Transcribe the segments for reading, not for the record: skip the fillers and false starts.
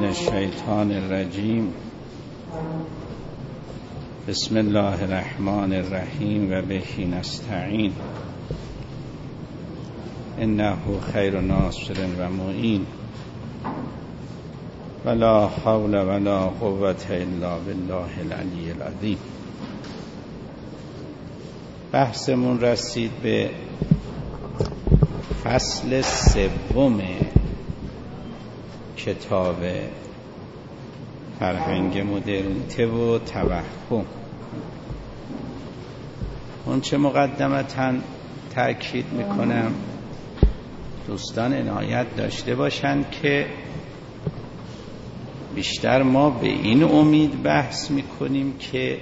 الشیطان الرجیم. بسم الله الرحمن الرحیم و به نستعین انه خیر ناصر و معین ولا حول ولا قوة الا بالله العلی العظیم. بحثمون رسید به فصل سوم کتاب فرهنگ مدرنیته و توهم. اون چه مقدمتاً تأکید میکنم دوستان عنایت داشته باشند که بیشتر ما به این امید بحث میکنیم که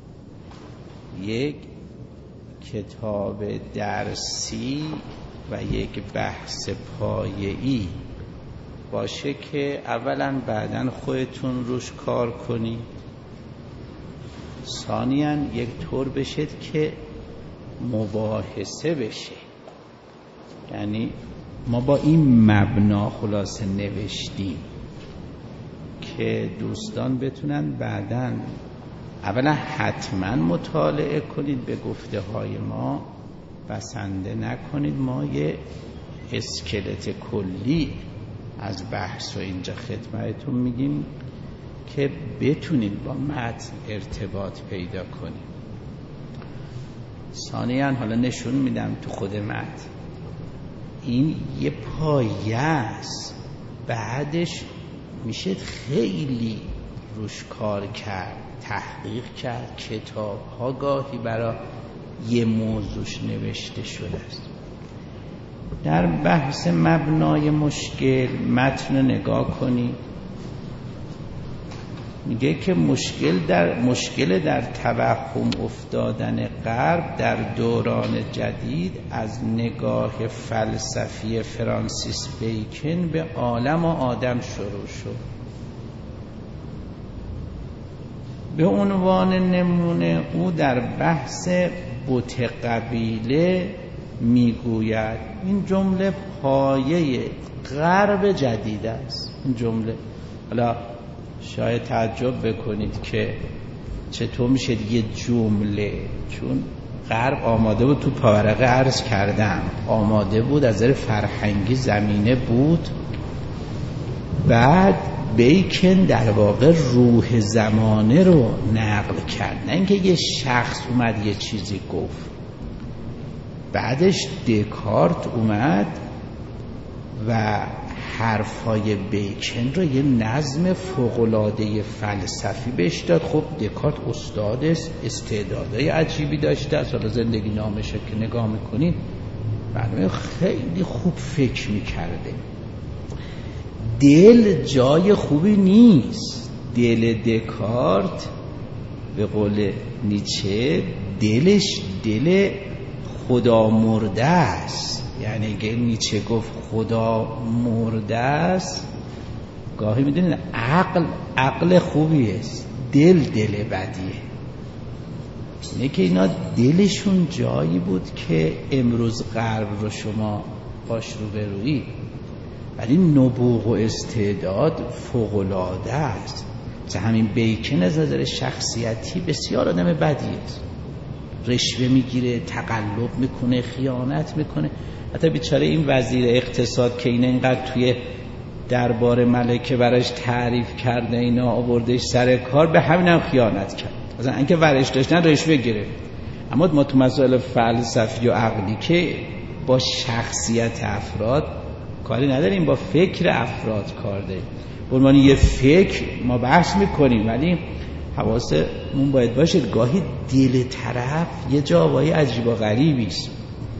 یک کتاب درسی و یک بحث پایه‌ای باشه که اولا بعداً خودتون روش کار کنید، ثانیاً یک طور بشه که مباحثه بشه. یعنی ما با این مبنا خلاصه نوشتیم که دوستان بتونن بعداً اولا حتما مطالعه کنید، به گفته های ما بسنده نکنید. ما یه اسکلت کلی از بحث و اینجا خدمتتون میگیم که بتونید با متن ارتباط پیدا کنید. ثانیاً حالا نشون میدم تو خود متن این یه پایه است، بعدش میشه خیلی روش کار کرد، تحقیق کرد. کتاب ها گاهی برای یه موضوعش نوشته شده است. در بحث مبنای مشکل متن رو نگاه کنید، میگه که مشکل در توهم افتادن غرب در دوران جدید از نگاه فلسفی فرانسیس بیکن به عالم و آدم شروع شد. به عنوان نمونه او در بحث بت قبیله میگوید، این جمله پایه غرب جدید است. این جمله حالا شاید تعجب بکنید که چطور میشه یه جمله، چون غرب آماده بود، تو پاورقه عرض کردم آماده بود، از نظر فرهنگی زمینه بود. بعد بیکن در واقع روح زمانه رو نقل کرد، نه اینکه یه شخص اومد یه چیزی گفت. بعدش دکارت اومد و حرفای بیکن رو یه نظم فوق‌العاده فلسفی بهش داد. خب دکارت استاد است، استعدادهای عجیبی داشته است. حالا زندگی نامش که نگاه میکنید معلومه خیلی خوب فکر میکرده. دل جای خوبی نیست. دل دکارت به قول نیچه دلش دل خدا مرده است. یعنی اگه نیچه گفت خدا مرده است، گاهی میدونید عقل خوبی است، دل بدیه. اینه که اینا دلشون جایی بود که امروز غرب رو شما باش روبرویی، ولی نبوغ و استعداد فوق‌العاده است. مثل همین بیکن از نظر شخصیتی بسیار آدم بدی است، رشوه میگیره، تقلب میکنه، خیانت میکنه. حتی بیچاره این وزیر اقتصاد که اینه اینقدر توی دربار ملکه براش تعریف کرده، اینا آوردش سر کار، به همین هم خیانت کرد. مثلا اینکه ورش داشتن رشوه گرفت. اما ما تو مسائل فلسفی و عقلی که با شخصیت افراد کاری نداریم، با فکر افراد کار داریم. برمان یه فکر ما بحث میکنیم، ولی حواسمون باید باشه گاهی دل طرف یه جاوای عجیب و غریبی است.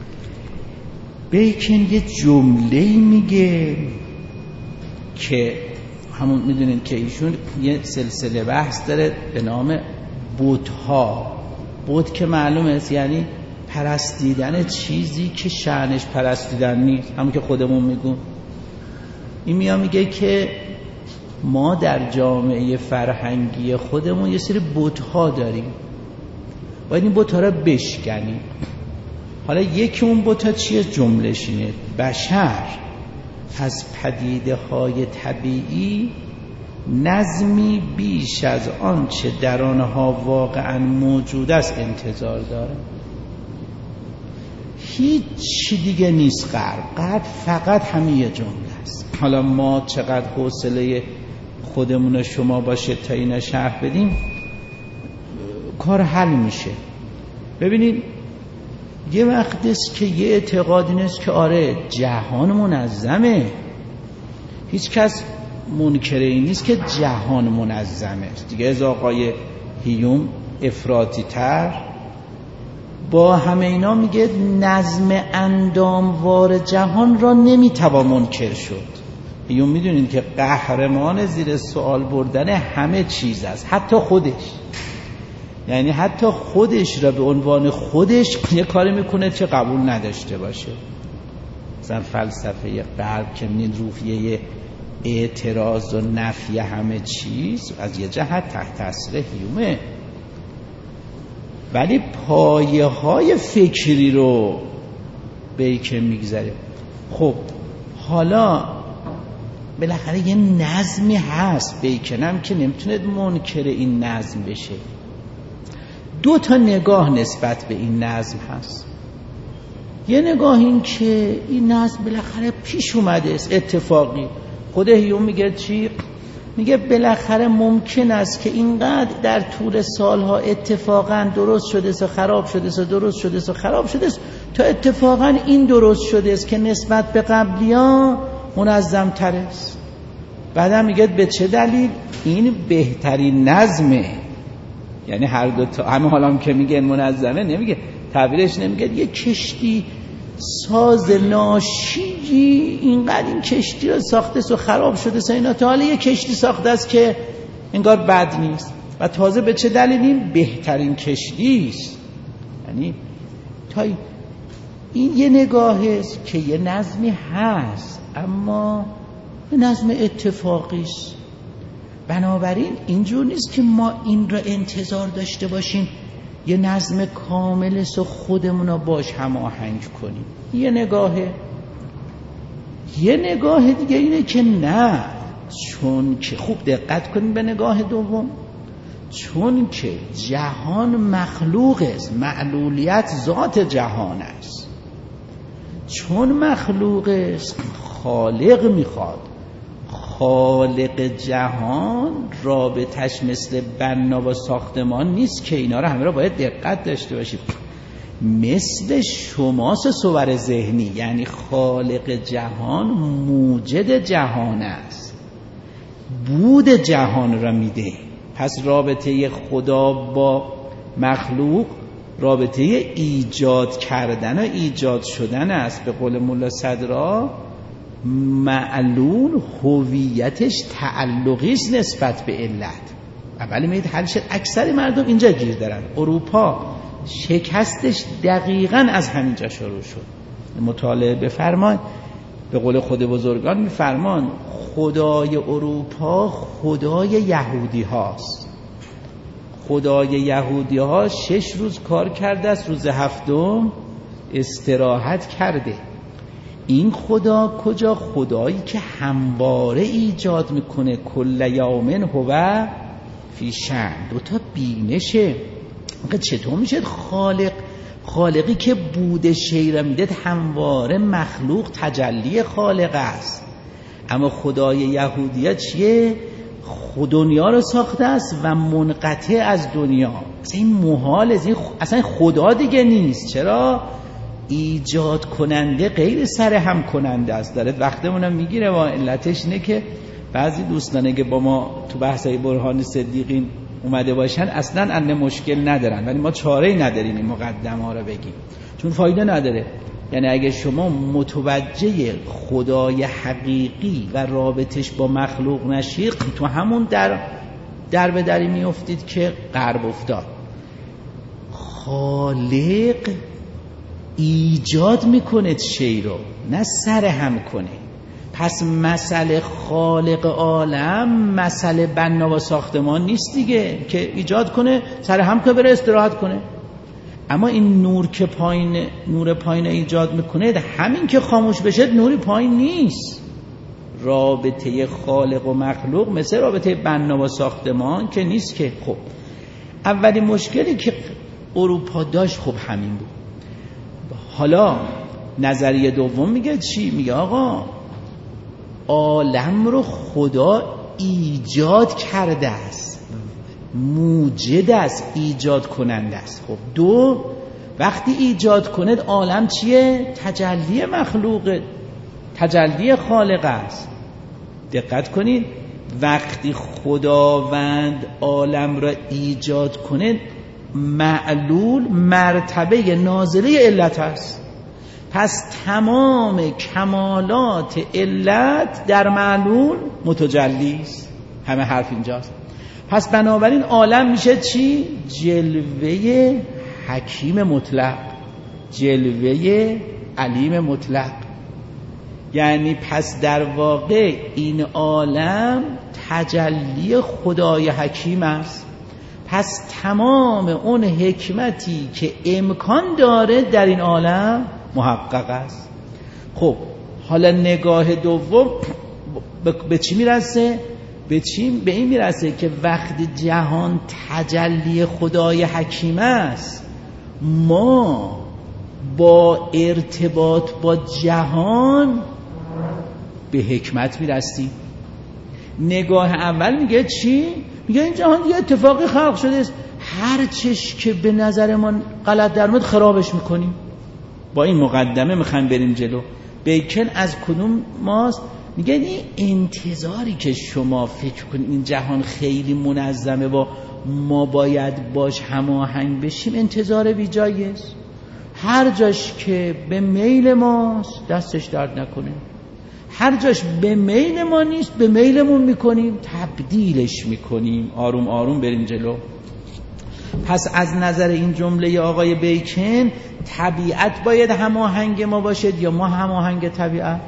بیکن یه جمله‌ای میگه که همون میدونید که ایشون یه سلسله بحث داره به نام بت‌ها. بت که معلومه است یعنی پرستیدن چیزی که شأنش پرستیدن نیست، همون که خودمون میگون. این میگه که ما در جامعه فرهنگی خودمون یه سری بت‌ها داریم، باید این بت‌ها رو بشکنیم. حالا یکی اون بت‌ها چیه؟ جمله‌ش اینه: بشر از پدیده های طبیعی نظمی بیش از آن چه در آنها واقعا موجود است انتظار داره. هیچ دیگه نیست غرب فقط همین یه جمله است. حالا ما چقدر حوصله خودمون شما باشه تا اینا شرح بدیم کار حل میشه. ببینید یه وقت است که یه اعتقادی نیست که آره جهان منظمه، هیچ کس منکر این نیست که جهان منظمه دیگه. از آقای هیوم افراطی تر با همه اینا میگه نظم انداموار جهان را نمیتوان منکر شد. هیوم میدونید که قهرمان زیر سوال بردن همه چیز است، حتی خودش. یعنی حتی خودش را به عنوان خودش یه کاری میکنه چه قبول نداشته باشه. مثلا فلسفه غرب که میدونید روحیه اعتراض و نفی همه چیز از یه جهت تحت تاثیر هیومه، ولی پایه های فکری رو بیکن میگذاره. خب حالا بالاخره یه نظمی هست، بیکن هم که نمیتونه منکر این نظم بشه. 2 تا نگاه نسبت به این نظم هست. یه نگاه این که این نظم بالاخره پیش اومده است اتفاقی. خود هیوم میگه چی؟ میگه بالاخره ممکن است که اینقدر در طول سالها اتفاقا درست شده است و خراب شده است و درست شده است و خراب شده است تا اتفاقا این درست شده است که نسبت به قبلی‌ها منظم تر است. بعدم میگه به چه دلیل؟ این بهترین نظمه. یعنی هر دو تا همه حالا که میگه منظمه نمیگه، تعبیرش نمیگه یه کشتی ساز ناشی اینقدر این کشتی رو ساخته است و خراب شده است اینا، تا حالا یه کشتی ساخته است که انگار بد نیست و تازه به چه دلیل این بهترین کشتی است. یعنی تا این یه نگاهی است که یه نظمی هست اما یه نظم اتفاقی است. بنابراین اینجور نیست که ما این را انتظار داشته باشیم یه نظم کامل است و خودمون رو باش هماهنگ کنیم. یه نگاه دیگه اینه که نه، چون که خوب دقت کنیم به نگاه دوم، چون که جهان مخلوق است، معلولیت ذات جهان است. چون مخلوق است خالق میخواد. خالق جهان رابطش مثل بنا و ساختمان نیست که اینا رو همه رو باید دقت داشته باشید. مثل شماست صور ذهنی، یعنی خالق جهان موجد جهان است، بود جهان را میده. پس رابطه خدا با مخلوق رابطه ایجاد کردن و ایجاد شدن است. به قول مولا صدرا معلول هویتش تعلقی است نسبت به علت. اولی میگید حل شد. اکثر مردم اینجا گیر دارن. اروپا شکستش دقیقاً از همینجا شروع شد. مطالعه بفرمایید، به قول خود بزرگان میفرمان خدای اروپا خدای یهودی هاست. خدای یهودی ها 6 روز کار کرده است، روز 7 استراحت کرده. این خدا کجا؟ خدایی که همواره ایجاد میکنه. کل یوم هو فی شأن. 2 تا بینشه. چطور میشه خالقی که بود شی را میده همواره مخلوق تجلی خالق است، اما خدای یهودیت چیه؟ دنیا رو ساخته است و منقطع از دنیا. اصلا این محال است، اصلا خدا دیگه نیست. چرا؟ ایجاد کننده غیر سر هم کننده است. داره وقتمونم میگیره و علتش اینه که بعضی دوستانه که با ما تو بحثای برهان صدیقین اومده باشن اصلا انه مشکل ندارن، ولی ما چاره‌ای نداریم این مقدمه ها رو بگیم، چون فایده نداره. یعنی اگه شما متوجه خدای حقیقی و رابطش با مخلوق نشید، تو همون در به دری میافتید که غرب افتاد. خالق ایجاد میکنه شی رو، نه سر هم کنه. پس مسئله خالق عالم مسئله بنا و ساختمان نیست دیگه که ایجاد کنه سر هم که بره استراحت کنه. اما این نور که نور پایین ایجاد میکنه، همین که خاموش بشه نوری پایین نیست. رابطه خالق و مخلوق مثل رابطه بنا و ساختمان که نیست که. خب اولین مشکلی که اروپا داشت خب همین بود. حالا نظریه دوم میگه چی؟ میگه آقا عالم رو خدا ایجاد کرده است، موجد است، ایجاد کننده است. خب دو، وقتی ایجاد کند عالم چیه؟ تجلی مخلوقه، تجلی خالق است. دقت کنید وقتی خداوند عالم را ایجاد کنه معلول مرتبه نازله علت است. پس تمام کمالات علت در معلول متجلی است. همه حرف اینجاست. پس بنابراین عالم میشه چی؟ جلوه حکیم مطلق، جلوه علیم مطلق. یعنی پس در واقع این عالم تجلی خدای حکیم است. پس تمام اون حکمتی که امکان داره در این عالم محقق است. خب حالا نگاه دوم به چی میرسه؟ به این میرسه که وقتی جهان تجلی خدای حکیم است، ما با ارتباط با جهان به حکمت میرسیم. نگاه اول میگه چی؟ میگه این جهان یه اتفاقی خلق شده است، هر چیز که به نظر ما غلط در اومد خرابش میکنیم. با این مقدمه میخوایم بریم جلو. بیکن از کدوم ماست؟ میگه این انتظاری که شما فکر کنید این جهان خیلی منظمه و ما باید باش هماهنگ بشیم، انتظار بی جایی است. هر جاش که به میل ماست دستش درد نکنه، هر جاش به میل ما نیست به میلمون میکنیم، تبدیلش میکنیم. آروم آروم بریم جلو. پس از نظر این جمله آقای بیکن طبیعت باید هماهنگ ما باشد یا ما هماهنگ طبیعت؟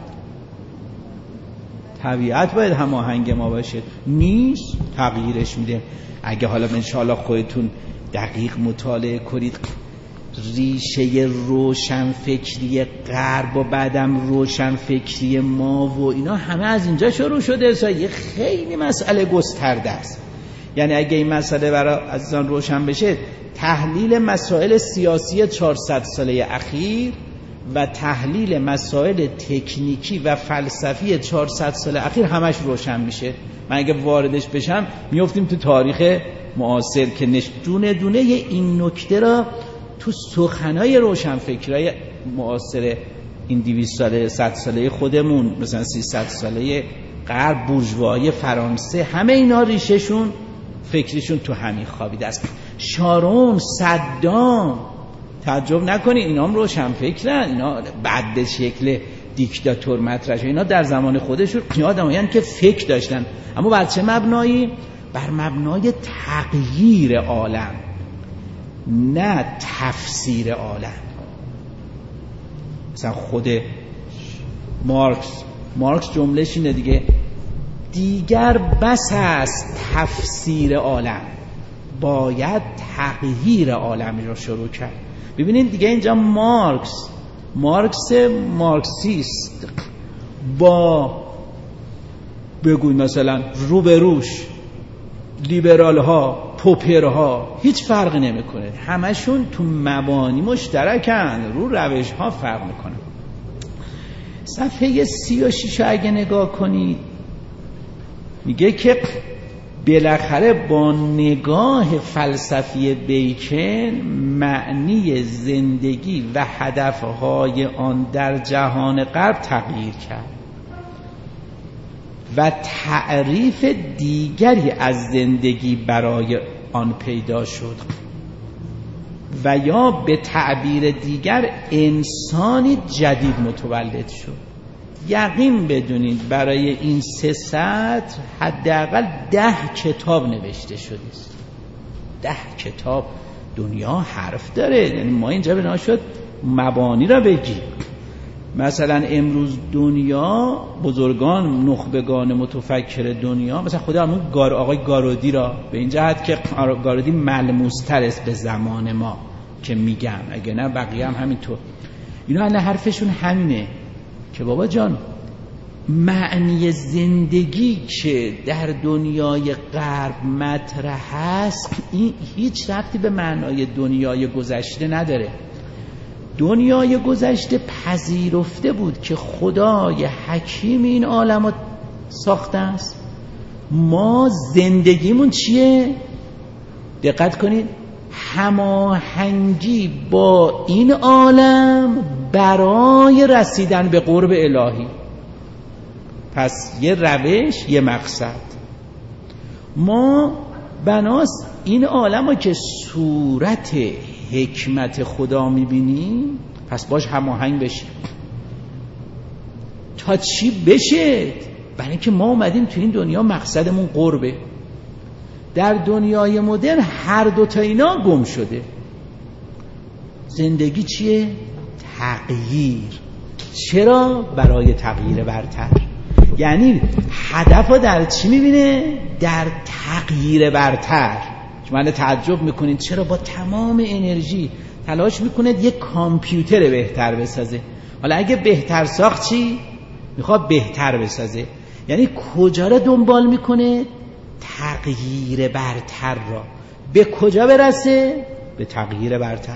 طبیعت باید هماهنگ ما باشد، نیست تغییرش میده. اگه حالا انشاءالله خودتون دقیق مطالعه کنید ریشه روشنفکری غرب و بعدم روشنفکری ما و اینا همه از اینجا شروع شده. یه خیلی مسئله گسترده است. یعنی اگه این مسئله برای عزیزان روشن بشه، تحلیل مسائل سیاسی 400 ساله اخیر و تحلیل مسائل تکنیکی و فلسفی 400 سال اخیر همش روشن میشه. من اگه واردش بشم میافتیم تو تاریخ معاصر که دونه دونه این نکته را تو سخنای روشنفکرای معاصر این 200 ساله 100 ساله خودمون، مثلا 300 ساله غرب، بورژوایی فرانسه، همه اینا ریشهشون فکرشون تو همین خوابیده است. شارون، صدام، تعجب نکنید اینا هم روشنفکرن، اینا بعد به شکل دیکتاتور مطرح شدن. اینا در زمان خودشون آدمایان که فکر داشتن، اما بر چه مبنایی؟ بر مبنای تغییر عالم، نه تفسیر عالم. مثلا خود مارکس جملهش اینه دیگر بس است تفسیر عالم، باید تغییر عالمی رو شروع کرد. ببینید دیگه اینجا مارکسیست با بگوی مثلا روبروش لیبرال ها، پوپر ها هیچ فرقی نمیکنه، همشون تو مبانی مشترکن، رو روش ها فرق میکنن. صفحه 36 اگه نگاه کنید میگه که بالاخره با نگاه فلسفی بیکن معنی زندگی و هدفهای آن در جهان غرب تغییر کرد و تعریف دیگری از زندگی برای آن پیدا شد و یا به تعبیر دیگر انسانی جدید متولد شد. یقین بدونید برای این 3 سطر حداقل 10 کتاب نوشته شده است. 10 کتاب. دنیا حرف داره، یعنی ما اینجا بنا شد مبانی را بگیم. مثلا امروز دنیا بزرگان نخبگان متفکر دنیا، مثلا خود آقای گارودی را به این جهت که گارودی ملموس‌تر است به زمان ما که میگم، اگه نه بقیه هم همینطور، اینا حرفشون همینه که بابا جان معنی زندگی که در دنیای غرب مطرح هست این هیچ ربطی به معنای دنیای گذشته نداره. دنیای گذشته پذیرفته بود که خدای حکیم این عالم رو ساخته است. ما زندگیمون چیه؟ دقت کنید، هماهنگی با این عالم برای رسیدن به قرب الهی. پس یه روش، یه مقصد. ما بناست این عالم رو که صورت حکمت خدا میبینیم پس باش هماهنگ بشیم. تا چی بشه؟ برای اینکه ما اومدیم تو این دنیا مقصدمون قربه. در دنیای مدرن هر دوتا اینا گم شده. زندگی چیه؟ تغییر. چرا؟ برای تغییر برتر. یعنی هدف رو در چی میبینه؟ در تغییر برتر. شما تعجب میکنید چرا با تمام انرژی تلاش میکنه یک کامپیوتر بهتر بسازه. حالا اگه بهتر ساخت چی؟ میخواد بهتر بسازه. یعنی کجا رو دنبال میکنه؟ تغییر برتر را. به کجا برسه؟ به تغییر برتر.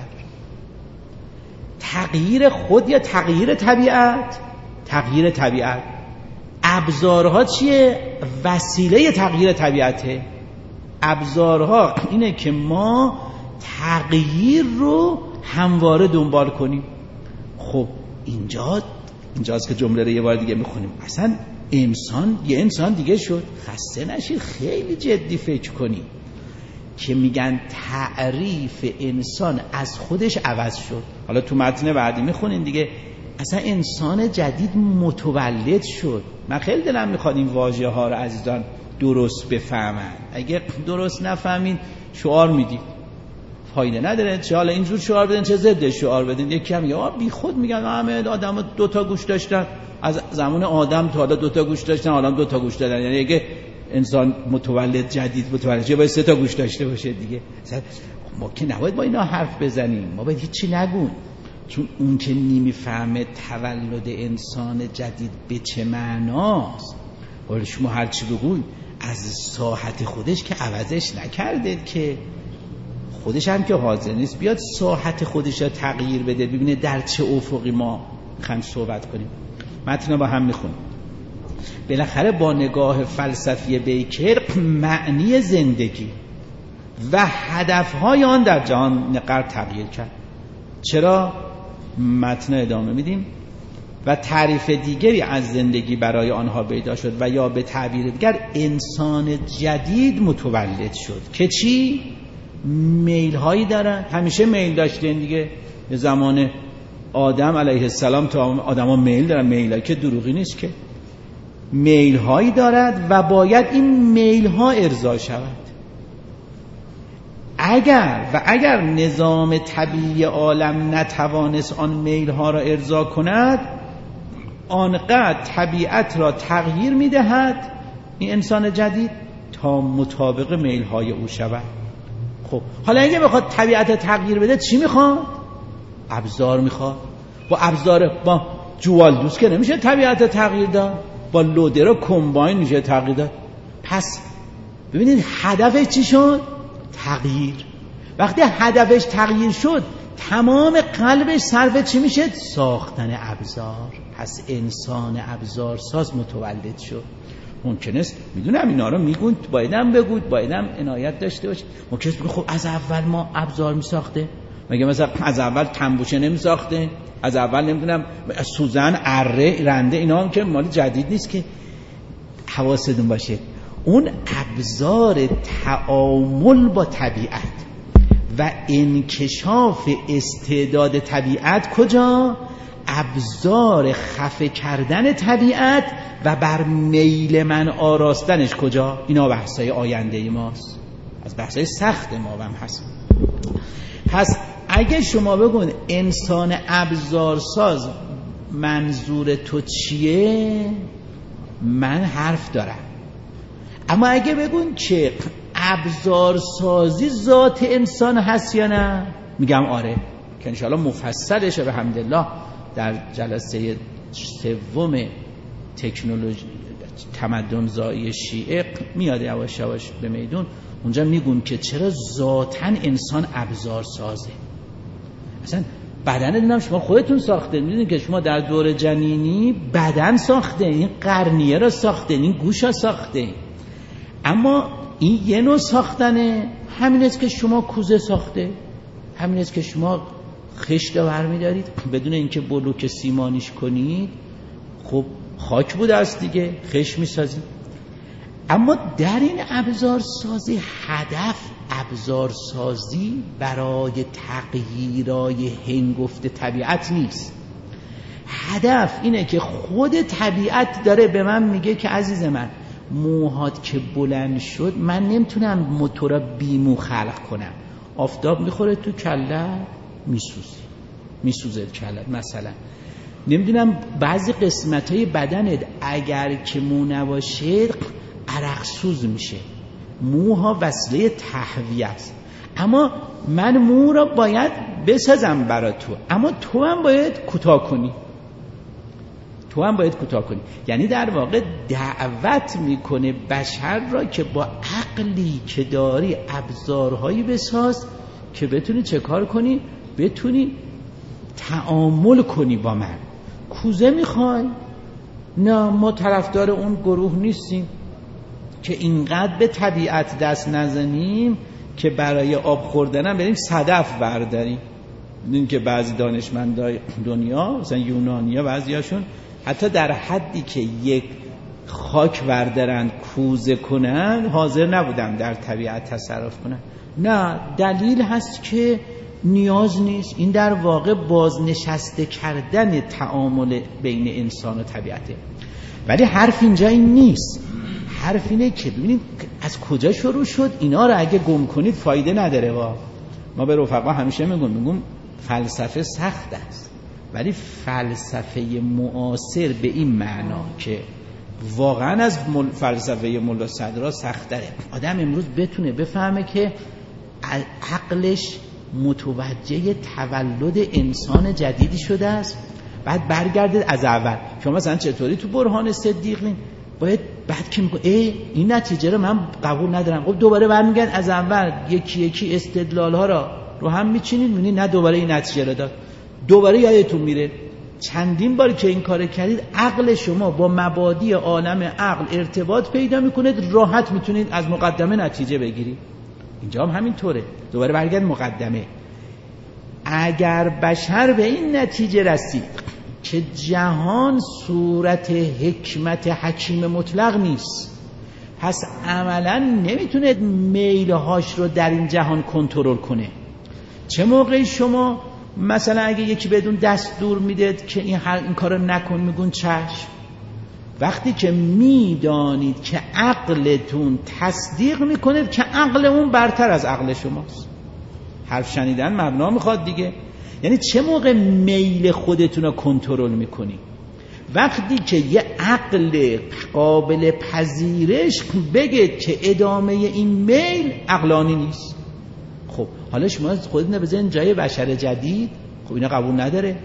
تغییر خود یا تغییر طبیعت؟ تغییر طبیعت. ابزارها چیه؟ وسیله تغییر طبیعته. ابزارها اینه که ما تغییر رو همواره دنبال کنیم. خب اینجاست که جمله رو یه بار دیگه میخونیم. اصلا یه انسان دیگه شد. خسته نشید، خیلی جدی فکر کنید که میگن تعریف انسان از خودش عوض شد. حالا تو متن بعدی میخونیم دیگه. اصلا انسان جدید متولد شد. من خیلی دلم میخواد این واژه ها رو عزیزان درست بفهمن. اگه درست نفهمین شعار میدید فایده نداره. چه حالا اینجور شعار بدین چه ضد شعار بدین. یکی هم یا بی خود میگن همه آدم 2 تا گوش داشتن، از زمان آدم تا حالا 2 تا گوش داشتن، حالا 2 تا گوش دادن. یعنی اگه انسان متولد جدید متولد باید 3 تا گوش داشته باشه دیگه. ما که نباید با اینا حرف بزنیم، ما باید هیچی نگون. چون اون که نمیفهمه تولد انسان جدید به چه معناست، ولی شما هرچی بگوی از ساحت خودش که عوضش نکرده، که خودش هم که حاضر نیست بیاد ساحت خودش رو تغییر بده، ببینه در چه افقی ما میخوایم صحبت کنیم. متن با هم میخونیم. بالاخره با نگاه فلسفی بیکر معنی زندگی و هدفهای آن در جهان غرب تغییر کرد. چرا؟ متن ادامه میدیم. و تعریف دیگری از زندگی برای آنها پیدا شد و یا به تعبیر دیگر انسان جدید متولد شد که چی؟ میل هایی دارن. همیشه میل داشتن دیگه. به زمان آدم علیه السلام تا آدم ها میل دارن. میل هایی که دروغی نیست که. میل هایی دارد و باید این میل ها ارضا شود. اگر نظام طبیعی عالم نتوانست آن میل ها را ارضا کند، آنقدر طبیعت را تغییر میدهد این انسان جدید تا مطابق میل های او شود. خب حالا اگه بخواد طبیعت تغییر بده چی میخواد؟ ابزار میخواد. با جوال دوست که نمیشه طبیعت تغییر داد، با لودر و کمباین میشه تغییر داد. پس ببینید هدفش چی شد؟ تغییر. وقتی هدفش تغییر شد تمام قلبش صرف چی میشه؟ ساختن ابزار. پس انسان ابزارساز متولد شد. ممکنه است میدونم اینا رو میگون، بایدم بگود، بایدم عنایت داشته باشه. ممکنه است بگه خب از اول ما ابزار میساخته؟ مگه مثلا از اول تنبوشه نمیساخته؟ از اول نمیدونم سوزن، اره، رنده، اینا هم که مال جدید نیست که. حواستون باشه اون ابزار تعامل با طبیعت و انکشاف استعداد طبیعت کجا؟ ابزار خفه کردن طبیعت و بر میل من آراستنش کجا؟ اینا بحثای آینده ماست، از بحثای سخت ما هم هست. پس اگه شما بگون انسان ابزارساز منظور تو چیه؟ من حرف دارم. اما اگه بگون که ابزارسازی ذات انسان هست یا نه، میگم آره، که انشاءالله مفصلشه به حمدالله در جلسه 3 تکنولوژی تمدن زایی شیعه میاد یواش یواش به میدون، اونجا میگن که چرا ذاتاً انسان ابزار سازه. اصلا بدن دیدم شما خودتون ساخته، میدونید که شما در دور جنینی بدن ساخته، این قرنیه را ساخته، این گوش را ساخته. اما این یه نوع ساختنه، همین است که شما کوزه ساخته، همین است که شما خشت برمی دارید بدون اینکه بلوک سیمانیش کنید. خب خاک بود است دیگه، خشت می سازید. اما در این ابزار سازی هدف ابزار سازی برای تغییرای هنگفت طبیعت نیست. هدف اینه که خود طبیعت داره به من میگه که عزیز من، موهات که بلند شد من نمیتونم موتور بی مو خلق کنم. آفتاب میخوره تو کلت میسوزه کلت. مثلا نمیدونم بعضی قسمت‌های بدنت اگر که مو نباشه عرق سوز میشه. موها وسیله تهویه است. اما من مو را باید بسازم برای تو، اما تو هم باید کوتاه کنی. یعنی در واقع دعوت میکنه بشر را که با عقلی که داری ابزارهایی بساز که بتونی چه کار کنی؟ بتونی تعامل کنی با من. کوزه میخوای؟ نه، ما طرفدار اون گروه نیستیم که اینقدر به طبیعت دست نزنیم که برای آب خوردنم بریم صدف برداریم. این که بعضی دانشمندای دنیا مثلا یونانیا بعضیاشون حتی در حدی که یک خاک بردارن کوزه کنن حاضر نبودن در طبیعت تصرف کنن. نه، دلیل هست که نیاز نیست. این در واقع بازنشسته کردن تعامل بین انسان و طبیعته. ولی حرف اینجا این نیست. حرف اینه که ببینید از کجا شروع شد. اینا رو اگه گم کنید فایده نداره. ما به رفقا همیشه میگم فلسفه سخت است، ولی فلسفه معاصر به این معنا که واقعا از فلسفه ملا صدرا سخت‌تره. آدم امروز بتونه بفهمه که عقلش متوجه تولد انسان جدیدی شده است، بعد برگرده از اول. شما مثلا چطوری تو برهان صدیقین باید بعد که میگه این نتیجه رو من قبول ندارم، خب دوباره برمیگردن از اول یکی یکی استدلال ها را رو هم میچینید، میبینید نه دوباره این نتیجه رو داد، دوباره یادتون میره. چندین بار که این کار کردید عقل شما با مبادی عالم عقل ارتباط پیدا میکنه، راحت میتونید از مقدمه نتیجه بگیرید. اینجا هم همینطوره. دوباره برگرد مقدمه. اگر بشر به این نتیجه رسید که جهان صورت حکمت حکیم مطلق نیست، پس عملا نمیتونه میلهاش رو در این جهان کنترل کنه. چه موقعی شما مثلا اگه یکی بدون دستور میده که این کارو نکن، میگون چشم. وقتی که میدانید که عقلتون تصدیق میکنه که عقل اون برتر از عقل شماست. حرف شنیدن مبنا میخواد دیگه. یعنی چه موقع میل خودتون رو کنترل میکنی؟ وقتی که یه عقل قابل پذیرش بگید که ادامه این میل عقلانی نیست. خب حالا شما خودتون بزنید جای بشر جدید. خب اینا قبول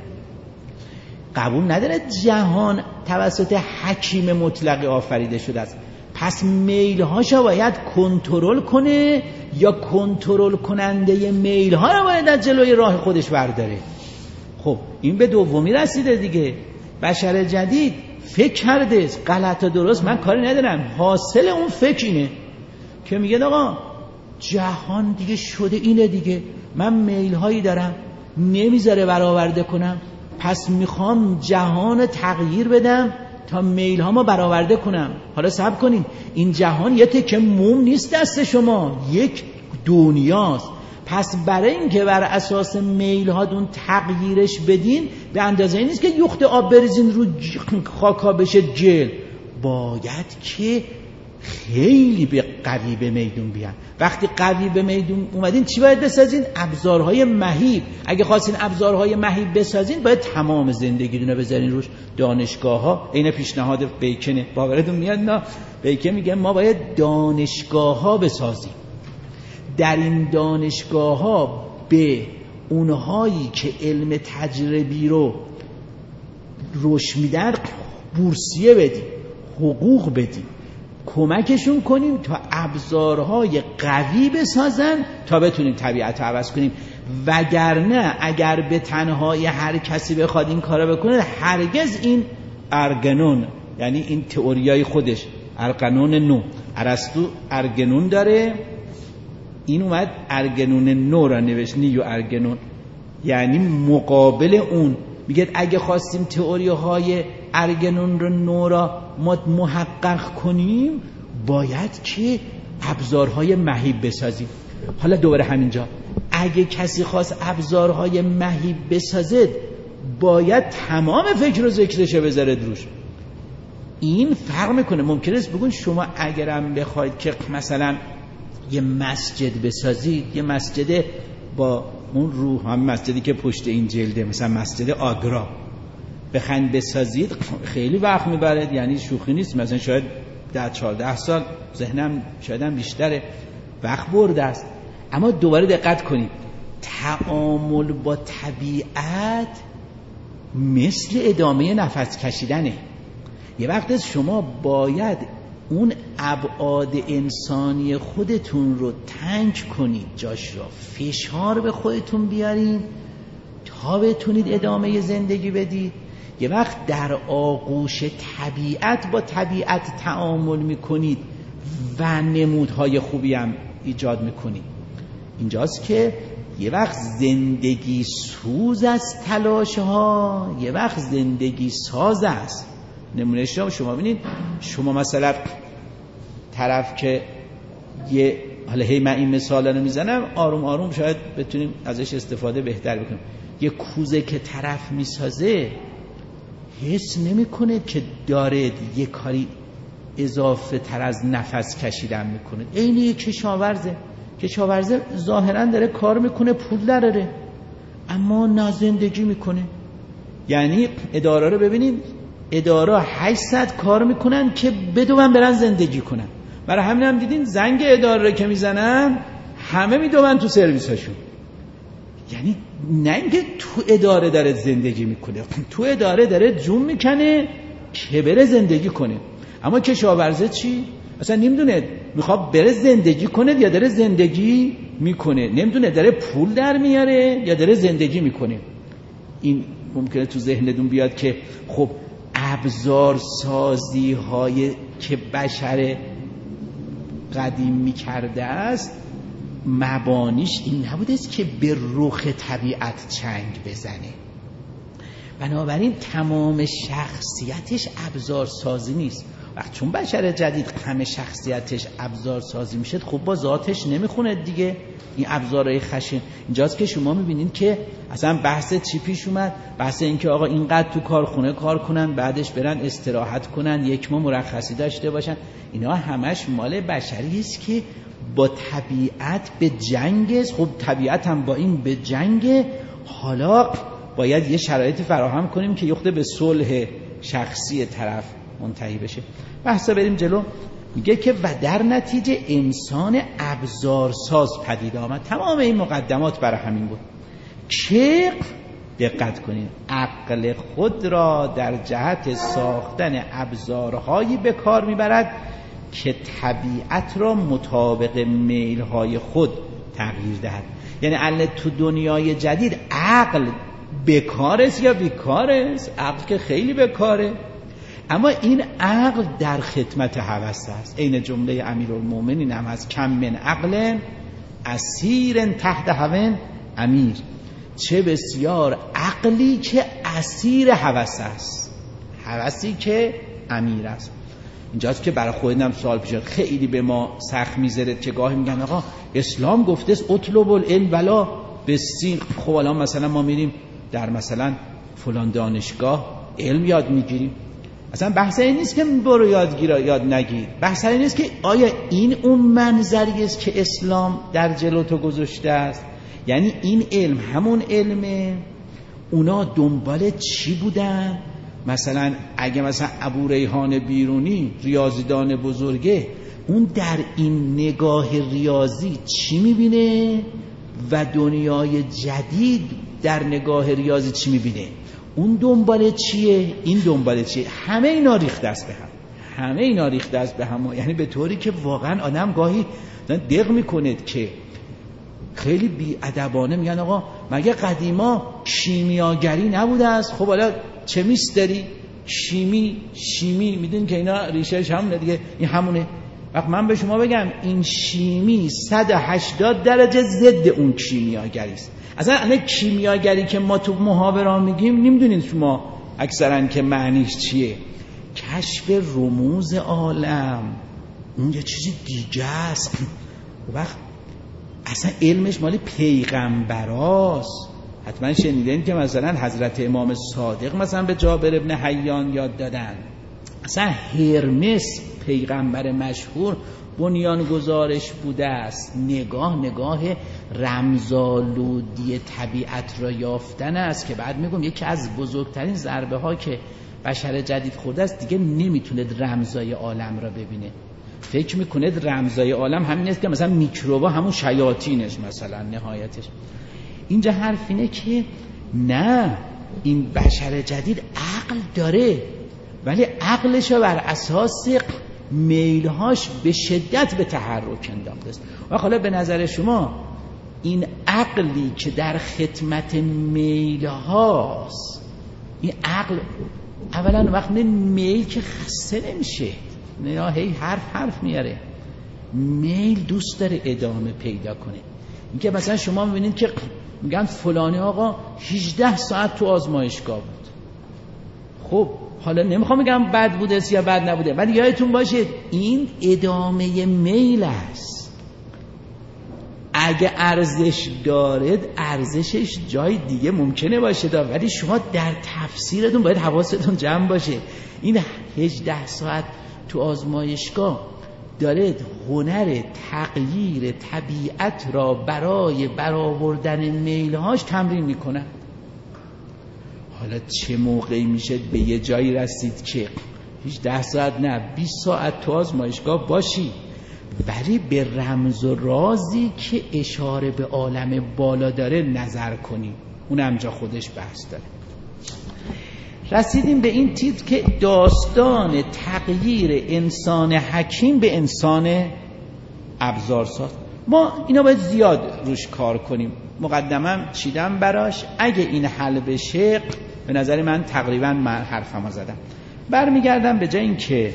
نداره جهان توسط حکیم مطلقی آفریده شده است. پس میل‌هاشو باید کنترل کنه یا کنترل کننده میل‌ها رو باید از جلوی راه خودش برداره. خب این به دومی رسیده دیگه. بشر جدید فکر کرده غلط و درست من کاری ندارم، حاصل اون فکر اینه که میگه آقا جهان دیگه شده اینه دیگه، من میل‌هایی دارم نمیذاره برآورده کنم، پس میخوام جهان تغییر بدم تا میل ها ما برآورده کنم. حالا صبر کنین، این جهان یه تکه موم نیست دست شما، یک دنیاست. پس برای اینکه بر اساس میل هاتون تغییرش بدین، به اندازه این نیست که یخت آب بریزین رو خاکا بشه گل، باید که خیلی به قوی به میدون بیان. وقتی قوی به میدون اومدین چی باید بسازین؟ ابزارهای مهیب. اگه خواستین ابزارهای مهیب بسازین باید تمام زندگیتون رو بذارین روش. دانشگاه ها این پیشنهاد بیکنه، باورتون میاد؟ نه، بیکن میگه ما باید دانشگاه ها بسازیم. در این دانشگاه ها به اونهایی که علم تجربی رو روش میدن بورسیه بدیم، حقوق بدیم، کمکشون کنیم تا ابزارهای قوی بسازن تا بتونیم طبیعت رو عوض کنیم. وگرنه اگر به تنهایی هر کسی بخواد این کارو بکنه، هرگز این ارگنون، یعنی این تئوریای خودش، ارگنون نو، ارسطو ارگنون داره، این اومد ارگنون نو را نوشت، نیو ارگنون، یعنی مقابل اون. میگه اگه خواستیم تئوری‌های ارگنون رو نو را محقق کنیم، باید که ابزارهای مهیب بسازیم. حالا دوباره همینجا اگه کسی خواست ابزارهای مهیب بسازه، باید تمام فکر و ذکرش بذاره روش. این فرق میکنه. ممکنه است بگون شما اگرم بخواید که مثلا یه مسجد بسازید، یه مسجد با اون روح، هم مسجدی که پشت این جلده، مثلا مسجد آگرا بخواید بسازید، خیلی وقت میبره، یعنی شوخی نیست. مثلا شاید 10-14 سال، ذهنم شاید هم بیشتره، وقت برده است. اما دوباره دقت کنید، تعامل با طبیعت مثل ادامه نفس کشیدنه. یه وقت شما باید اون ابعاد انسانی خودتون رو تنگ کنید، جاش رو فشار به خودتون بیارین تا بتونید ادامه زندگی بدید. یه وقت در آغوش طبیعت با طبیعت تعامل میکنید و نمودهای خوبی هم ایجاد میکنید. اینجاست که یه وقت زندگی سوز از تلاش ها، یه وقت زندگی ساز است. نمونه شما ببینید، شما مثلا طرف که یه، حالا هی من این مثال رو میزنم، آروم آروم شاید بتونیم ازش استفاده بهتر بکنیم. یه کوزه که طرف میسازه، حس نمیکنه که داره یه کاری اضافه تر از نفس کشیدن میکنه. عین یه کشاورزه ظاهرا داره کار میکنه، پول داره، اما نه زندگی میکنه. یعنی اداره رو ببینید، اداره 800 کار میکنن که بدون برن زندگی کنن. برای همین هم دیدین زنگ اداره رو که میزنن همه میدون تو سرویس هاشون. یعنی نه اینکه تو اداره داره زندگی میکنه، تو اداره داره جون میکنه که بره زندگی کنه. اما کشاورزه چی؟ اصلا نمیدونه میخواد بره زندگی کنه یا داره زندگی میکنه، نمیدونه داره پول در میاره یا داره زندگی میکنه. این ممکنه تو ذهنتون بیاد که خب ابزار سازی های که بشر قدیم میکرده است، مبانیش این نبوده است که به رخ طبیعت چنگ بزنه. بنابراین تمام شخصیتش ابزار سازی نیست. وقت چون بشر جدید همه شخصیتش ابزار سازی میشه، خب با ذاتش نمیخونه دیگه. این ابزارهای خشن اینجاست که شما میبینین که اصلا بحث چی پیش اومد؟ بحث این که آقا اینقدر تو کارخونه کار کنن، بعدش برن استراحت کنن، یک ماه مرخصی داشته باشن. اینا همش مال بشری است که با طبیعت به جنگ است. خب طبیعت هم با این به جنگ. حالا باید یه شرایطی فراهم کنیم که یخته به صلح شخصی طرف منتهی بشه. بحثا بریم جلو. میگه که و در نتیجه انسان ابزارساز پدید آمد. تمام این مقدمات برای همین بود که دقت کنید، عقل خود را در جهت ساختن ابزارهایی به کار میبرد که طبیعت را مطابق میلهای خود تغییر دهد. یعنی الان تو دنیای جدید عقل بیکار است یا بیکار است؟ عقل که خیلی بیکاره، اما این عقل در خدمت هوس است. این جمله امیرالمومنین هم از کم من عقل اسیر تحت هوین امیر. چه بسیار عقلی که اسیر هوس است، هوسی که امیر است. اینجاست که برای خودم سوال پیش میاد، خیلی به ما سخت میذاره که گاهی میگن آقا اسلام گفته است اطلب العلم ولا بالسین. خب الان مثلا ما میریم در مثلا فلان دانشگاه علم یاد میگیریم، اصلا بحث این نیست که برو یاد نگیر، بحث این نیست که آیا این اون منظری است که اسلام در جلو تو گذاشته است. یعنی این علم همون علمه. اونا دنبال چی بودن؟ مثلا اگه مثلا ابو ریحان بیرونی ریاضیدان بزرگه، اون در این نگاه ریاضی چی میبینه و دنیای جدید در نگاه ریاضی چی میبینه؟ اون دنبال چیه، این دنبال چیه. همه اینا ریخته است به هم، یعنی به طوری که واقعا آدم گاهی دق میکنه که خیلی بی‌ادبانه میگن آقا مگه قدیما شیمیاگری نبوده است؟ خب حالا چه میستری؟ شیمی میدونی که اینا ریشهش همونه دیگه، این همونه. وقت من به شما بگم این شیمی 180 درجه ضد اون کیمیاگری است. اصلا کیمیاگری که ما تو محاورا میگیم نمیدونید شما اکثرا که معنیش چیه. کشف رموز عالم اون یه چیزی دیگه است. وقت اصلا علمش مال پیغمبراست. حتما شنیدین که مثلا حضرت امام صادق مثلا به جابر ابن حیان یاد دادن. اصلا هرمس پیغمبر مشهور بنیانگذارش بوده است. نگاه رمزآلودی طبیعت را یافتن است که بعد میگم یکی از بزرگترین ضربه ها که بشر جدید خورده است، دیگه نمیتونه رمزای عالم را ببینه. فکر میکنه رمزای عالم همین است که مثلا میکروبا همون شیاطینش مثلا نهایتش. اینجا حرف اینه که نه، این بشر جدید عقل داره، ولی عقلش بر اساس میلهاش به شدت به تحرک انداخته است. و حالا به نظر شما این عقلی که در خدمت میلهاست، این عقل اولا وقت میل که خسته نمیشه، نه هی حرف میاره، میل دوست داره ادامه پیدا کنه. اینکه مثلا شما میبینید که میگن فلانی آقا 18 ساعت تو آزمایشگاه بود. خب حالا نمیخوام بگم بد بوده یا بد نبوده، ولی یادتون باشه این ادامه میل است. اگه ارزش داره ارزشش جای دیگه ممکنه باشه ولی شما در تفسیرتون باید حواستون جمع باشه. این 18 ساعت تو آزمایشگاه داره هنر تغییر طبیعت را برای برآوردن میلهاش تمرین میکنه. حالا چه موقعی میشه به یه جایی رسید که 18 ساعت نه 20 ساعت تو آزمایشگاه باشی، ولی به رمز و رازی که اشاره به عالم بالا داره نظر کنی، اونم جا خودش بحث داره. رسیدیم به این تیتر که داستان تغییر انسان حکیم به انسان ابزارساز. ما اینا باید زیاد روش کار کنیم. مقدمم چیدم براش، اگه این حل بشه به نظر من تقریبا من حرفمو زدم. برمیگردم به جای این که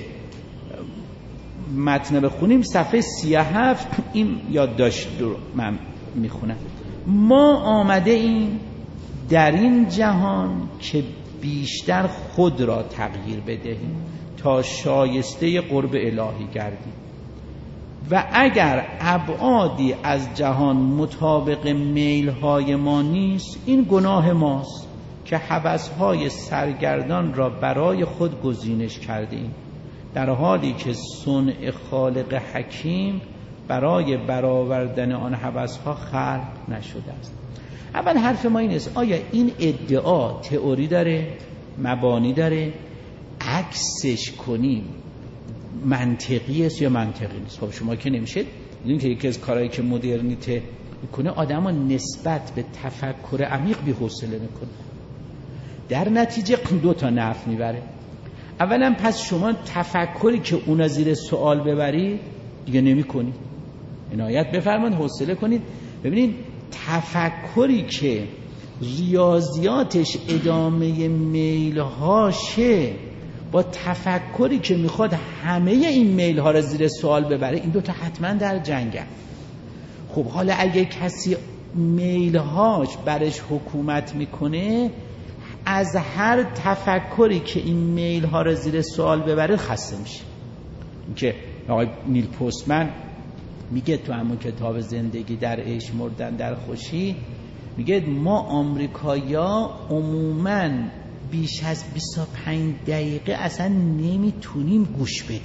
متن بخونیم صفحه 37 این یادداشت رو من میخونم. ما آمده این در این جهان که بیشتر خود را تغییر بدهیم تا شایسته قرب الهی گردیم و اگر ابعادی از جهان مطابق میلهای ما نیست، این گناه ماست که هوسهای سرگردان را برای خود گزینش کردیم، در حالی که صنع خالق حکیم برای برآوردن آن هوسها خلق نشده است. اول حرف ما این است، آیا این ادعا تئوری داره، مبانی داره؟ عکسش کنیم منطقی است یا منطقی نیست؟ خب شما که نمیشه. این که یکی از کارهایی که مدرنیته میکنه آدمو نسبت به تفکر عمیق بی‌حوصله میکنه، در نتیجه دو تا نفع میبره. اولا پس شما تفکری که اونا زیر سوال ببرید دیگه نمیکنید. عنایت بفرمایید، حوصله کنید. ببینید تفکری که ریاضیاتش ادامه میلهاشه با تفکری که میخواد همه این میلها را زیر سوال ببره، این دوتا حتما در جنگن. خب حالا اگه کسی میلهاش برش حکومت میکنه، از هر تفکری که این میلها را زیر سوال ببره خسته میشه. که آقای نیل پستمن میگه تو همون کتاب زندگی در عیش مردن در خوشی، میگه ما آمریکایی‌ها عموماً بیش از 25 دقیقه اصلا نمیتونیم گوش بدیم.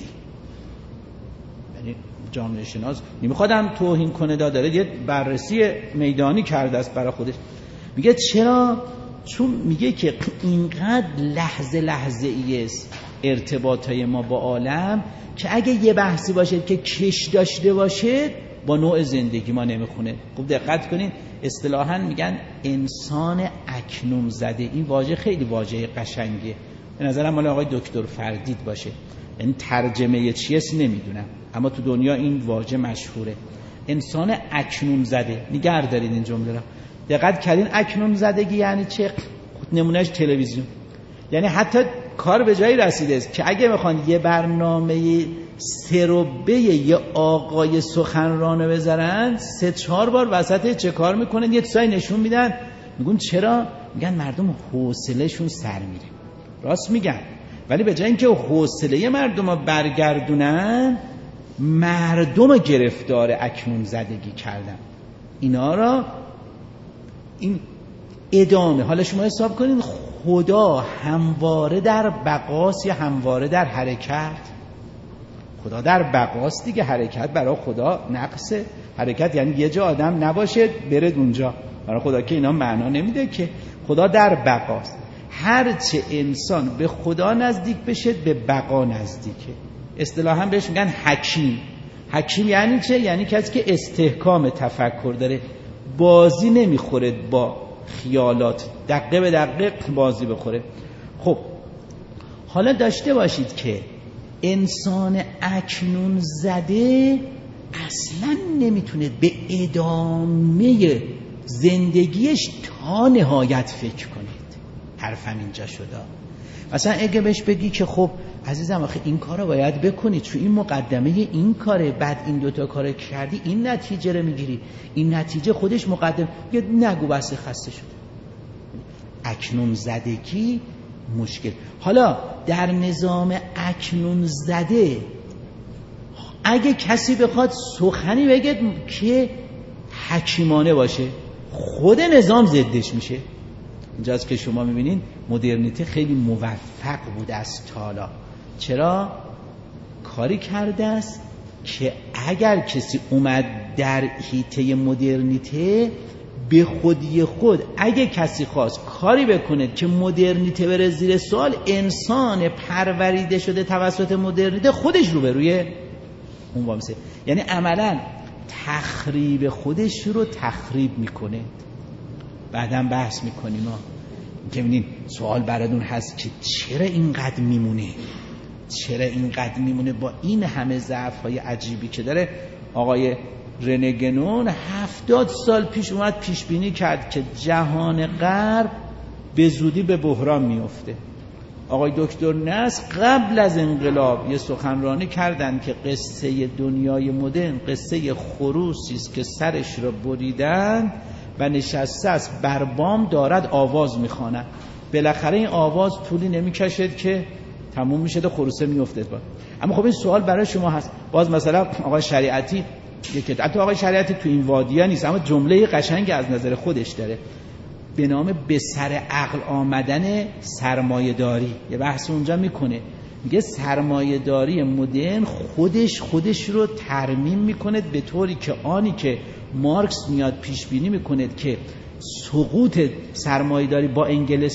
یعنی جامعه شناس نمیخوادم توهین کنه، داره یه بررسی میدانی کرده است برای خودش. میگه چرا؟ چون میگه که اینقدر لحظه لحظه ای است ارتباطای ما با عالم که اگه یه بحثی باشه که کش داشته باشه با نوع زندگی ما نمیخونه. خوب دقت کنین، اصطلاحاً میگن انسان اکنون زده. این واژه خیلی واژه قشنگیه، به نظرم مال آقای دکتر فردید باشه. این ترجمه چیست نمیدونم، اما تو دنیا این واژه مشهوره. انسان اکنون زده. نگه دارید این جمله را، دقت کردین اکنون زدگی یعنی چه؟ نمونهش تلویزیون. یعنی حتی کار به جایی رسیده است که اگه میخوان یه برنامه سروبه یه آقای سخنرانو بذارن 3-4 بار وسط چه کار میکنن؟ یه چیزایی نشون میدن، میگن چرا؟ میگن مردم حوصلهشون سر میره. راست میگن، ولی به جای اینکه حوصله مردم رو برگردونن، مردم گرفتار اکنون زدگی کردن. اینا را این ادامه. حالا شما حساب کنین خدا همواره در بقاست یا همواره در حرکت؟ خدا در بقاست دیگه. حرکت برای خدا نقصه. حرکت یعنی یه جا آدم نباشه برد اونجا. برای خدا که اینا معنا نمیده که. خدا در بقاست. هرچه انسان به خدا نزدیک بشه به بقا نزدیکه. اصطلاحاً بهش میگن حکیم. حکیم یعنی چه؟ یعنی کسی که استحکام تفکر داره، بازی نمیخوره با خیالات، دقیقه به دقیقه بازی بخوره. خب حالا داشته باشید که انسان اکنون زده اصلا نمیتونه به ادامه زندگیش تا نهایت فکر کنید. حرفم اینجا شده. مثلا اگه بهش بگی که خب عزیزم آخه این کارو باید بکنی، چون این مقدمه این کاره، بعد این 2 کار کردی این نتیجه رو میگیری، این نتیجه خودش مقدم، یه نگو بس خسته شد. اکنون زدگی مشکل. حالا در نظام اکنون زده اگه کسی بخواد سخنی بگه که حکیمانه باشه، خود نظام ضدش میشه. اینجاست که شما میبینین مدرنیته خیلی موفق بوده است تا حالا. چرا؟ کاری کرده است که اگر کسی اومد در حیطه مدرنیته، به خودی خود اگه کسی خواست کاری بکنه که مدرنیته بره زیر سوال، انسان پروریده شده توسط مدرنیته خودش رو به روی اون وامسه. یعنی عملا تخریب خودش رو تخریب میکنه. بعدم بحث میکنیم که ببینین سوال براتون هست که چرا اینقدر میمونه؟ چرا اینقدر میمونه با این همه ضعف‌های عجیبی که داره؟ آقای رنه گنون 70 سال پیش اومد پیش بینی کرد که جهان غرب به زودی به بحران میفته. آقای دکتر نصر قبل از انقلاب یه سخنرانی کردن که قصه دنیای مدرن قصه خروسی است که سرش را بریدن و نشسته است بر بام دارد آواز میخواند. بالاخره این آواز طولی نمیکشد که تموم میشه و خروسه میفته. اما خب این سوال برای شما هست. باز مثلا آقای شریعتی حتی آقای شریعتی تو این وادیا نیست، اما جمله قشنگ از نظر خودش داره به نام به سر عقل آمدن سرمایه‌داری. یه بحث اونجا میکنه، میگه سرمایه‌داری مدرن خودش رو ترمیم میکنه به طوری که آنی که مارکس میاد پیش بینی میکنه که سقوط سرمایه‌داری با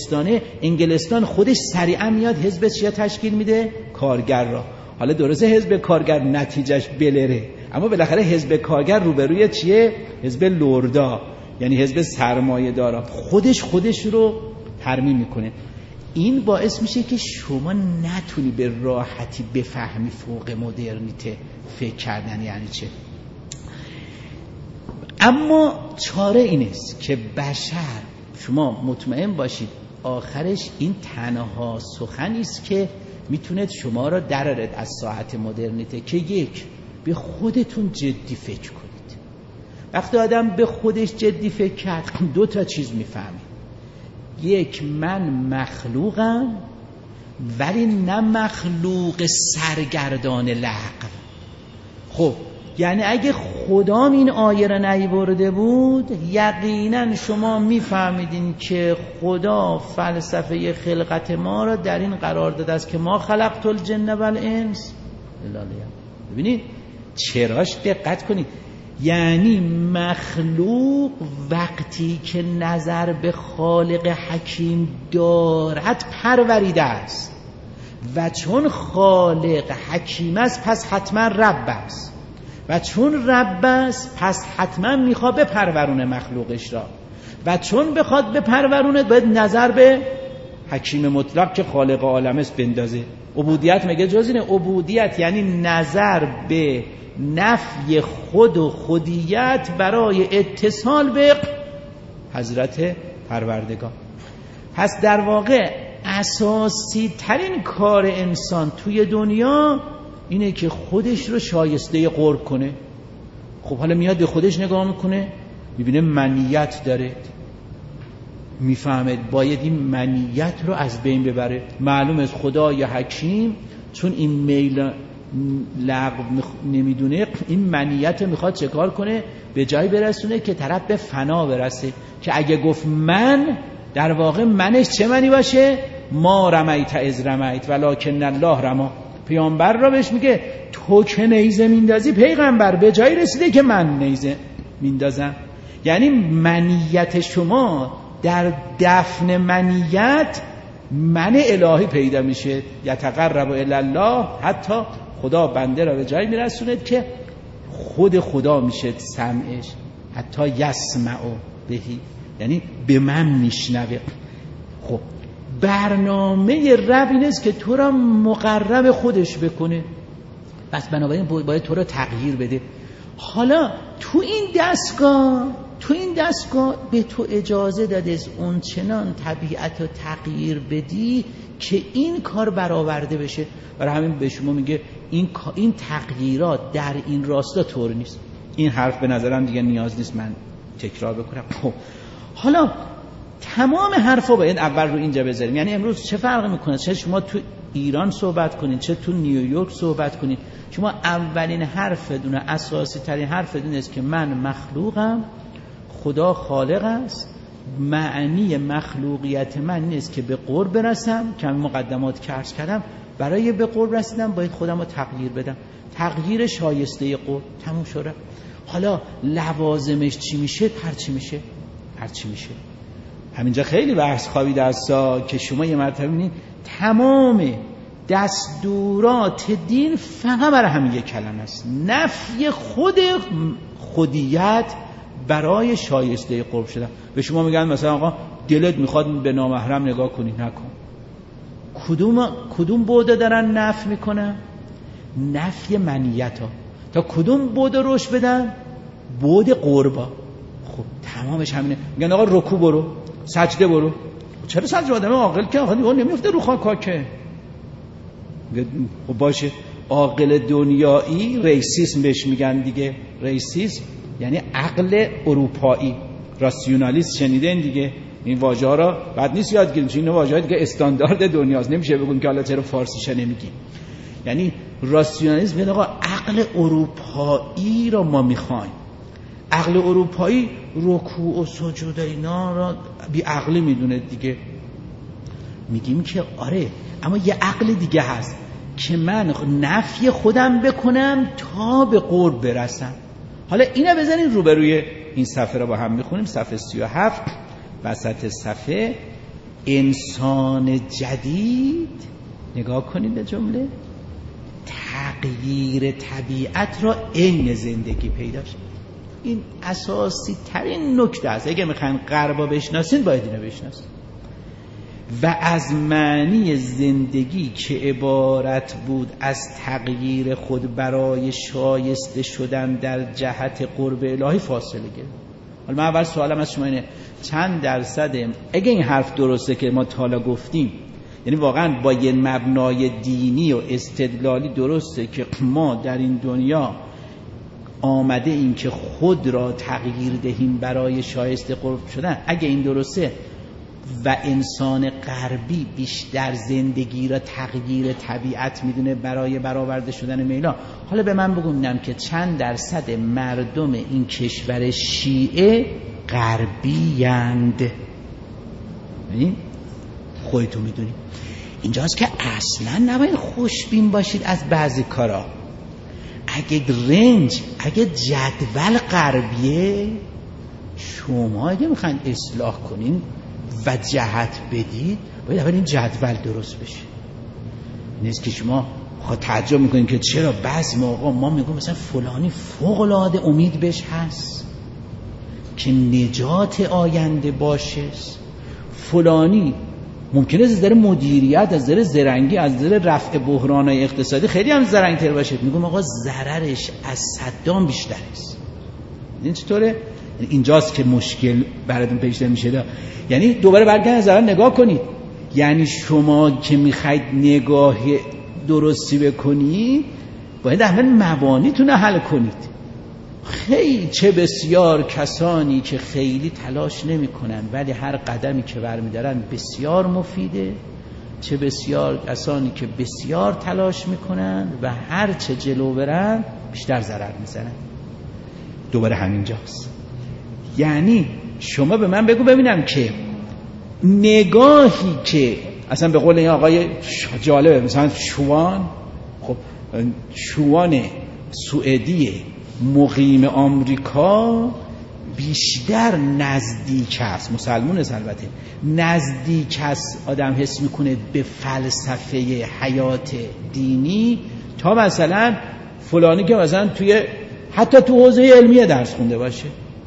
انگلستان خودش سریعا میاد حزب چیا تشکیل میده؟ کارگر را. حالا درسته حزب کارگر نتیجهش بلره، اما بالاخره حزب کارگر روبروی چیه؟ حزب لردا، یعنی حزب سرمایه‌دارا. خودش رو ترمیم میکنه. این باعث میشه که شما نتونی به راحتی بفهمی فوق مدرنیته فکر کردن یعنی چه. اما چاره این است که بشر، شما مطمئن باشید آخرش این تنها سخنی است که میتونه شما را درارد از ساحت مدرنیته، که یک، به خودتون جدی فکر کنید. وقتی آدم به خودش جدی فکر کرد 2 چیز میفهمه. یک، من مخلوقم ولی نه مخلوق سرگردان لغو. خب یعنی اگه خدام این آیه را نیاورده بود، یقینا شما میفهمیدین که خدا فلسفه خلقت ما را در این قرار داده است که ما خلقت الجن والانس الا لیعبدون. ببینید چراش دقت کنید. یعنی مخلوق وقتی که نظر به خالق حکیم دارد پروریده است، و چون خالق حکیم است پس حتما رب است. و چون رب است پس حتما میخواد بپرورونه مخلوقش را و چون بخواد بپرورونه باید نظر به حکیم مطلق که خالق عالم است بندازه. عبودیت مگه جز اینه؟ عبودیت یعنی نظر به نفی خود و خودیت برای اتصال به حضرت پروردگار. پس در واقع اساسی ترین کار انسان توی دنیا اینه که خودش رو شایسته قرب کنه. خب حالا میاد به خودش نگاه میکنه، میبینه منیت داره، میفهمه باید این منیت رو از بین ببره. معلوم است خدای حکیم چون این میل لغو نمیدونه، این منیت رو میخواد چه کار کنه؟ به جایی برسونه که طرف به فنا برسه، که اگه گفت من، در واقع منش چه منی باشه؟ ما رمیت از رمیت ولکن الله رما. پیامبر را بهش میگه تو که نیزه میندازی پیغمبر، به جایی رسیده که من نیزه میندازم. یعنی منیت شما در دفن منیت من الهی پیدا میشه. یتقرب الی الله، حتی خدا بنده را به جایی میرسوند که خود خدا میشه سمعش، حتی یسمع بهی، یعنی به من میشنوه. خب برنامه رب این است که تو را مقرب خودش بکنه، پس بنابراین باید تو را تغییر بده. حالا تو این دستگاه به تو اجازه داده است اون چنان طبیعت رو تغییر بدی که این کار برآورده بشه. برای همین به شما میگه این تغییرات در این راستا طور نیست. این حرف به نظرم دیگه نیاز نیست من تکرار بکنم. خب حالا تمام حرفا باید اول رو اینجا بذاریم. یعنی امروز چه فرقی میکنه چه شما تو ایران صحبت کنین چه تو نیویورک صحبت کنین، شما اولین حرفتون، اساسی ترین حرفتون است که من مخلوقم، خدا خالق است. معنی مخلوقیت من نیست که به قرب برسم، که مقدمات کارش کردم. برای به قرب رسیدم باید خودم رو تغییر بدم، تغییر شایسته قرب. تموم شده. حالا لوازمش چی میشه؟ هر چی میشه. همینجا خیلی بحث خوابیده است که شما یه مرتبه ببینید تمام دستورات دین فقط برای همین یک کلمه است: نفی خودیت برای شایسته قرب شدن. به شما میگن مثلا آقا دلت میخواد به نامحرم نگاه کنی، نکن. کدوم بوده دارن نفی میکنن؟ نفی منیت ها. تا کدوم بوده روش بدن؟ بود قربا. خب تمامش همینه. میگن آقا رکوع برو، سجده برو. چرا سجده؟ آدم عاقل که آقا نمیفته رو خاک که. خب باشه، عاقل دنیایی ریسیسم بهش میگن دیگه. ریسیسم یعنی عقل اروپایی، راسیونالیست شنیدین دیگه. این واژه ها را بد نیست یاد گیریم، چون این واژه‌ها دیگه استاندارد دنیاست، نمیشه بگیم که حالا چرا فارسیش نمیگیم. یعنی راسیونالیسم میگه آقا عقل اروپایی را ما میخوایم. عقل اروپایی رکوع و سجود اینا را بی عقلی میدونه دیگه. میگیم که آره، اما یه عقل دیگه هست که من نفی خودم بکنم تا به قرب برسم. حالا اینا بزنین روبروی این صفحه را با هم میخونیم. صفحه 37 وسط صفحه: انسان جدید، نگاه کنید به جمله، تغییر طبیعت را عین زندگی پیدا شد. این اساسی ترین نکته است. اگه میخواین غربا بشناسین باید اینو بشناسین. و از معنی زندگی که عبارت بود از تغییر خود برای شایسته شدن در جهت قرب الهی فاصله گرفت. حالا من اول سوالم از شما اینه: چند درصد اگه این حرف درسته که ما تا حالا گفتیم، یعنی واقعا با یه مبنای دینی و استدلالی درسته که ما در این دنیا آمده این که خود را تغییر دهیم برای شایسته قرب شدن، اگه این درسته و انسان غربی بیشتر زندگی را تغییر طبیعت میدونه برای برآورده شدن میلا، حالا به من بگونم که چند درصد مردم این کشور شیعه غربی اند؟ ببین خودتون میدونید. اینجاست که اصلا نباید خوشبین باشید از بعضی کارا. اگه جدول غربیه، شما اگه میخواین اصلاح کنین و جهت بدید باید اول این جدول درست بشه. نیست که شما خب تعجب میکنیم که چرا بعضی موقع ما میگیم مثلا فلانی فوق العاده امید بهش هست که نجات آینده باشه، فلانی ممکنه از نظر مدیریت، از نظر زرنگی، از نظر رفع بحران‌های اقتصادی خیلی هم زرنگ‌تر باشه، میگم آقا ضررش از صدام بیشتر است. این چطوره؟ اینجاست که مشکل براتون پیش نمیشه. یعنی دوباره برگردید از اول نگاه کنید. یعنی شما که میخواید نگاه درستی بکنید باید اول مبانیتون رو حل کنید. خیلی چه بسیار کسانی که خیلی تلاش نمی کنن ولی هر قدمی که برمیدارن بسیار مفیده، چه بسیار کسانی که بسیار تلاش میکنن و هر چه جلو برن بیشتر ضرر میزنن. دوباره همینجاست. یعنی شما به من بگو ببینم که نگاهی که اصلا به قول این آقای جالبه، مثلا شوان، خب شوان سوئدی مقیم آمریکا بیشتر نزدیک است، مسلمون است البته، نزدیک است آدم حس میکنه به فلسفه حیات دینی تا مثلا فلانی که مثلا حتی تو حوزه علمیه درس خونده باشه.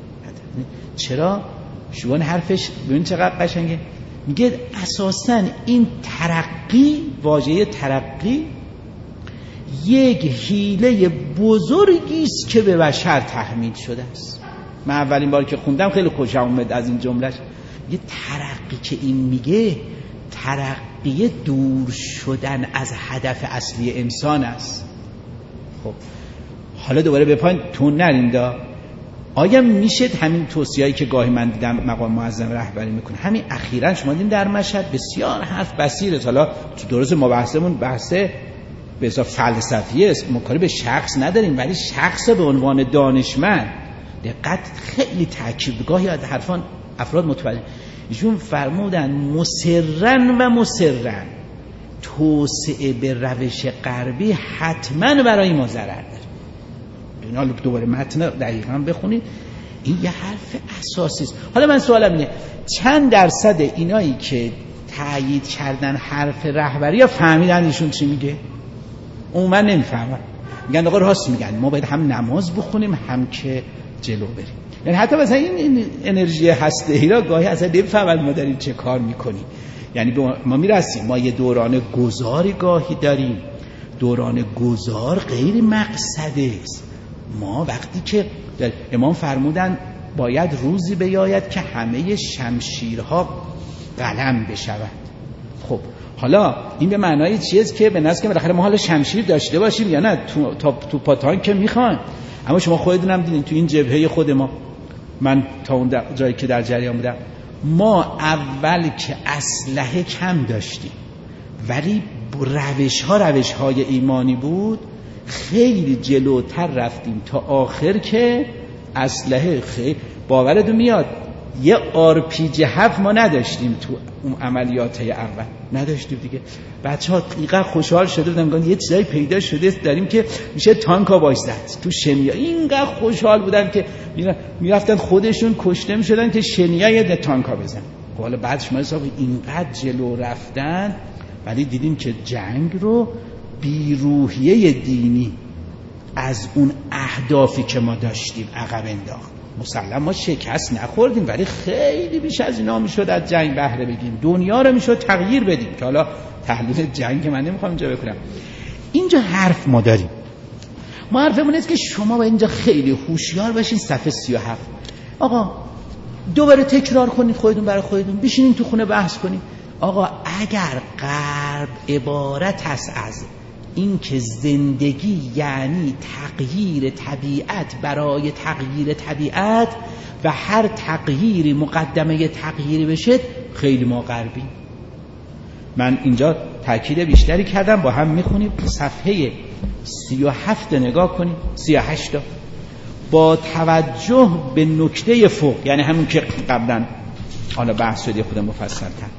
چرا؟ شوان حرفش ببین چقدر قشنگه، میگه اساساً این ترقی، واژه ترقی یک حیله بزرگی است که به بشر تحمیل شده است. من اولین بار که خوندم خیلی خوشم اومد از این جملهش. یه ترقی که این میگه ترقی دور شدن از هدف اصلی انسان است. خب حالا دوباره به پایین تون نریم دا. آیا میشه همین توصیه‌ای که گاهی من دیدم مقام معظم رهبری میکنه، همین اخیراً شما دیدین در مشهد بسیار حرف بصیره، حالا تو درست مباحثمون بحث به حساب فلسفی است، ما کاری به شخص نداریم ولی شخص به عنوان دانشمند دقت خیلی تاکید، گاهی از حرفان افراد متوجه ایشون فرمودن مصرن توسعه به روش غربی حتما برای ما ضرر داره. اینا دوباره متن دقیقاً بخونید، این یه حرف اساسی است. حالا من سوالم اینه چند درصد اینایی که تایید کردن حرف رهبری یا فهمیدن ایشون چی میگه؟ من نمیفهمم. میگن آقا راست میگن، ما باید هم نماز بخونیم هم که جلو بریم. یعنی حتی مثلا این انرژی هسته‌ای را گاهی اصلا نمیفهمن ما داریم چه کار میکنیم. یعنی ما میرسیم، ما یه دوران گذاری گاهی داریم، دوران گذار غیر مقصده است. ما وقتی که امام فرمودن باید روزی بیاید که همه شمشیرها قلم بشود. خب حالا این به معنای چیست که به نظر که بالاخره ما حالا شمشیر داشته باشیم یا نه؟ تو پاتان که میخوان، اما شما خودتون هم دیدین تو این جبهه خود ما، من تا اون جایی که در جریان بودم، ما اول که اسلحه کم داشتیم ولی روش های ایمانی بود، خیلی جلوتر رفتیم تا آخر که اسلحه خیلی باورتون میاد یه RPG 7 ما نداشتیم تو اون عملیات اول، نداشتیم دیگه. بچه‌ها اینقدر خوشحال شده بودن میگن یه چیزایی پیدا شده داریم که میشه تانکا باش زد. تو شنیا اینقدر خوشحال بودن که میرفتن خودشون کشته میشدن که شنیا یه تانکا بزن. حالا بعدش ما حساب اینقدر جلو رفتن ولی دیدیم که جنگ رو بیروحیه دینی از اون اهدافی که ما داشتیم عقب انداخت. مسلم ما شکست نخوردیم ولی خیلی بیش از اینا میشد از جنگ بهره بگیریم، دنیا رو میشد تغییر بدیم که حالا تحلیل جنگ من نمیخوام اینجا بکنم. اینجا حرف ما داریم، ما حرفمون است که شما باید اینجا خیلی هوشیار باشین. صفحه 37 آقا دوباره تکرار کنید خودتون برای خودتون، بشینین تو خونه بحث کنید. آقا اگر غرب عبارت است از این که زندگی یعنی تغییر طبیعت برای تغییر طبیعت و هر تغییری مقدمه تغییری بشه، خیلی ما غربی. من اینجا تاکید بیشتری کردم، با هم میخونیم. صفحه 37 نگاه کنیم، 38 با توجه به نکته فوق، یعنی همون که قبلا حالا بحث شده خود مفصل تر،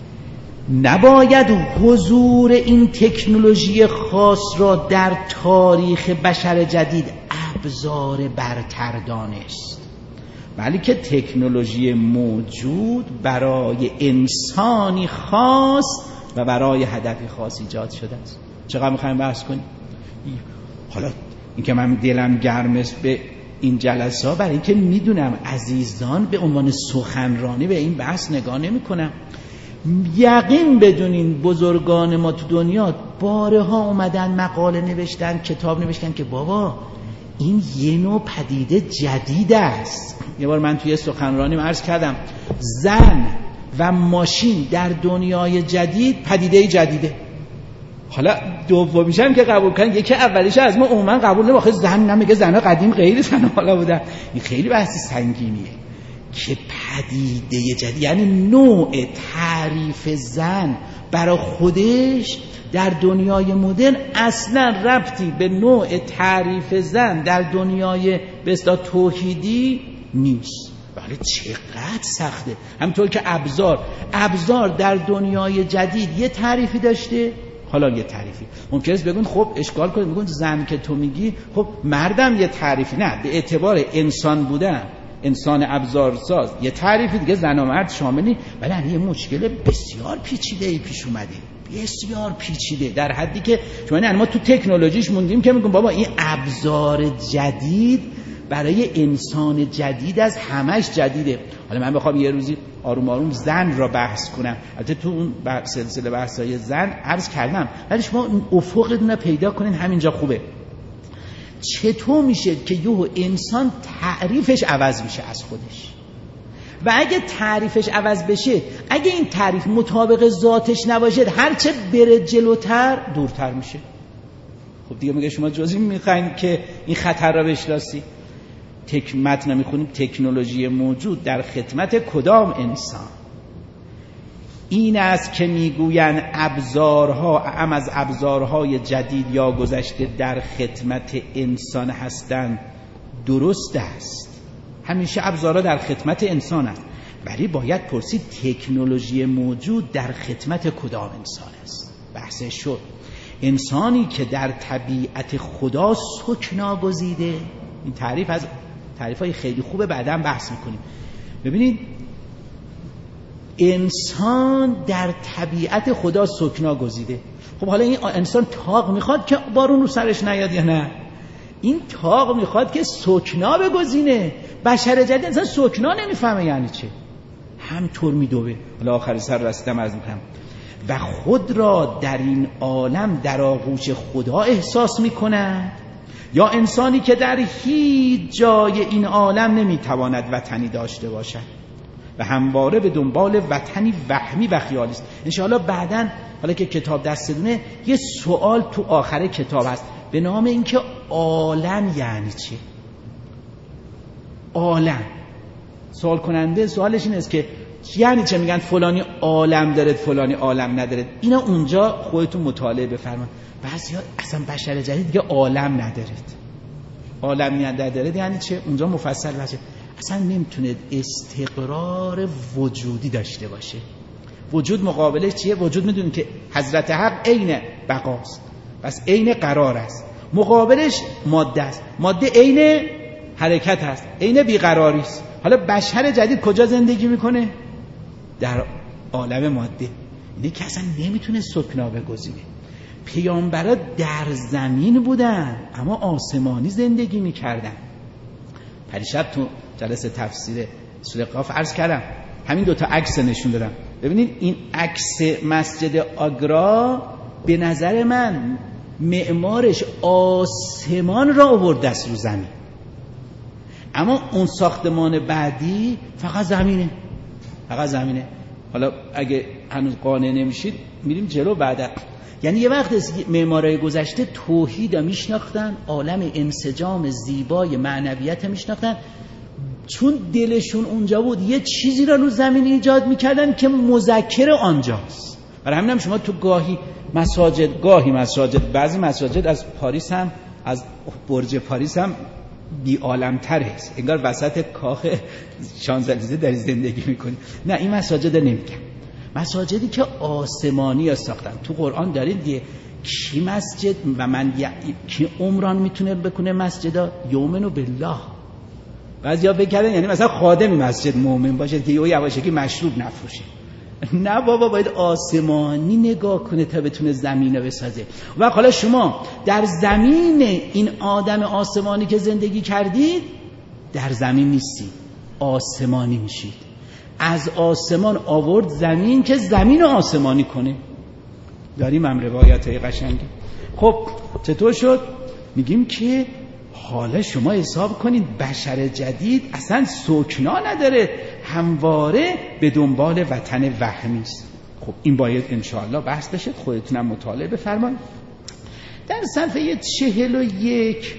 نباید حضور این تکنولوژی خاص را در تاریخ بشر جدید ابزار برتر دانست، بلکه تکنولوژی موجود برای انسانی خاص و برای هدفی خاص ایجاد شده است. چقدر میخوایم بحث کنیم؟ حالا این که من دلم گرم است به این جلسه ها، برای اینکه میدونم عزیزان به عنوان سخنرانی به این بحث نگاه نمی کنم. یقین بدونین بزرگان ما تو دنیا بارها اومدن مقاله نوشتن، کتاب نوشتن که بابا این یه نوع پدیده جدید است. یه بار من توی سخنرانی عرض کردم زن و ماشین در دنیای جدید پدیده جدیده. حالا دومیشم که قبول کنن، یکی اولیش از ما عموما قبول نمی‌کنه، زن نمیگه زنا قدیم غیر زنا حالا بودن. این خیلی بحث سنگینیه که پدیده جدید، یعنی نوع تعریف زن برای خودش در دنیای مدرن اصلا ربطی به نوع تعریف زن در دنیای به اصطلاح توحیدی نیست. ولی چقدر سخته. همونطور که ابزار در دنیای جدید یه تعریفی داشته، حالا یه تعریفی ممکنه است بگون خب اشکال کنید، میگن زن که تو میگی خب مردم یه تعریفی، نه به اعتبار انسان بودن، انسان ابزارساز یه تعریفی دیگه، زن و مرد شاملی. ولی یه مشکل بسیار پیچیده‌ای پیش اومده، بسیار پیچیده، در حدی که شما ما تو تکنولوژیش موندیم که میگم بابا این ابزار جدید برای انسان جدید از همش جدیده. حالا من بخوام یه روزی آروم آروم زن را بحث کنم، البته تو اون سلسله بحث‌های زن عرض کردم، ولی شما اون افقتون پیدا کنین همینجا خوبه. چطور میشه که یهو انسان تعریفش عوض میشه از خودش؟ و اگه تعریفش عوض بشه، اگه این تعریف مطابق ذاتش نباشه، هرچه بره جلوتر دورتر میشه. خب دیگه میگه شما جزئی میخواین که این خطر را بشناسی. متن میخونیم تکنولوژی موجود در خدمت کدام انسان؟ این است که میگویند ابزارها از ابزارهای جدید یا گذشته در خدمت انسان هستند. درست است، همیشه ابزارها در خدمت انسان است، ولی باید پرسید تکنولوژی موجود در خدمت کدام انسان است. بحثش شد انسانی که در طبیعت خدا سکنا گزیده. این تعریف از تعریفای خیلی خوبه، بعداً بحث میکنیم. ببینید انسان در طبیعت خدا سکنا گزیده. خب حالا این انسان تاق میخواد که بارون رو سرش نیاد یا نه؟ این تاق میخواد که سکنا بگزینه. بشر جدید انسان سکنا نمیفهمه یعنی چه، همطور میدوه. حالا آخر سر رسیدم عرض میکنم و خود را در این عالم در آغوش خدا احساس میکنه، یا انسانی که در هیچ جای این عالم نمیتواند وطنی داشته باشد و همواره به دنبال وطنی وهمی و خیالی است. انشاءالله بعداً حالا که کتاب دستتونه یه سوال تو آخر کتاب هست به نام اینکه عالم یعنی چی؟ عالم. سوال کننده سوالش این است که یعنی چه؟ میگن فلانی عالم دارد فلانی عالم ندارد. اینا اونجا خودتون مطالعه بفرمایید. بعضیا اصلا بشر جدید دیگه عالم ندارد. عالم ندارد یعنی چه؟ اونجا مفصل باشه. اصلا نمیتونه استقرار وجودی داشته باشه. وجود مقابلش چیه؟ وجود میدونید که حضرت حق عین بقاست، پس عین قرار است. مقابلش ماده است، ماده عین حرکت است، عین بیقراری است. حالا بشر جدید کجا زندگی میکنه؟ در عالم ماده. اینه که اصلا نمیتونه سکنا بگزینه. پیامبرا در زمین بودن اما آسمانی زندگی میکردن. پریشب تو جلسه تفسیر سوره قاف عرض کردم، همین دوتا عکس نشون دادم. ببینید این عکس مسجد آگرا به نظر من معمارش آسمان را آورده است رو زمین، اما اون ساختمان بعدی فقط زمینه، فقط زمینه. حالا اگه هنوز قانع نمیشید میریم جلو بعدا. یعنی یه وقت معمارای گذشته توحید میشناختن، عالم انسجام زیبای معنویت میشناختن، چون دلشون اونجا بود یه چیزی را رو زمین ایجاد میکردن که مذکر آنجاست. برای همین هم شما تو گاهی مساجد بعضی مساجد از پاریس هم، از برج پاریس هم بی عالم‌تر است، انگار وسط کاخ شانزلیزه در زندگی میکنی. نه این مساجد نمیگم، مساجدی که آسمانی ها ساختن. تو قرآن دارید دیگه کی مسجد و من کی عمران میتونه بکنه مسجدا یؤمنو بالله. بعضیا فکر کردن یعنی مثلا خادم مسجد مؤمن باشه که یهو یواشکی مشروب نفروشه. نه بابا، باید آسمانی نگاه کنه تا بتونه زمین رو بسازه. و حالا شما در زمین این آدم آسمانی که زندگی کردید، در زمین نیستید، آسمانی میشید. از آسمان آورد زمین که زمین رو آسمانی کنه. داریم هم روایت های قشنگی. خب چطور شد؟ میگیم که حالا شما حساب کنید بشر جدید اصلا سکنا نداره، همواره به دنبال وطن وهمی است. خب این باید انشاءالله بحث بشه، خودتونم مطالعه بفرمایید. در صفحه 41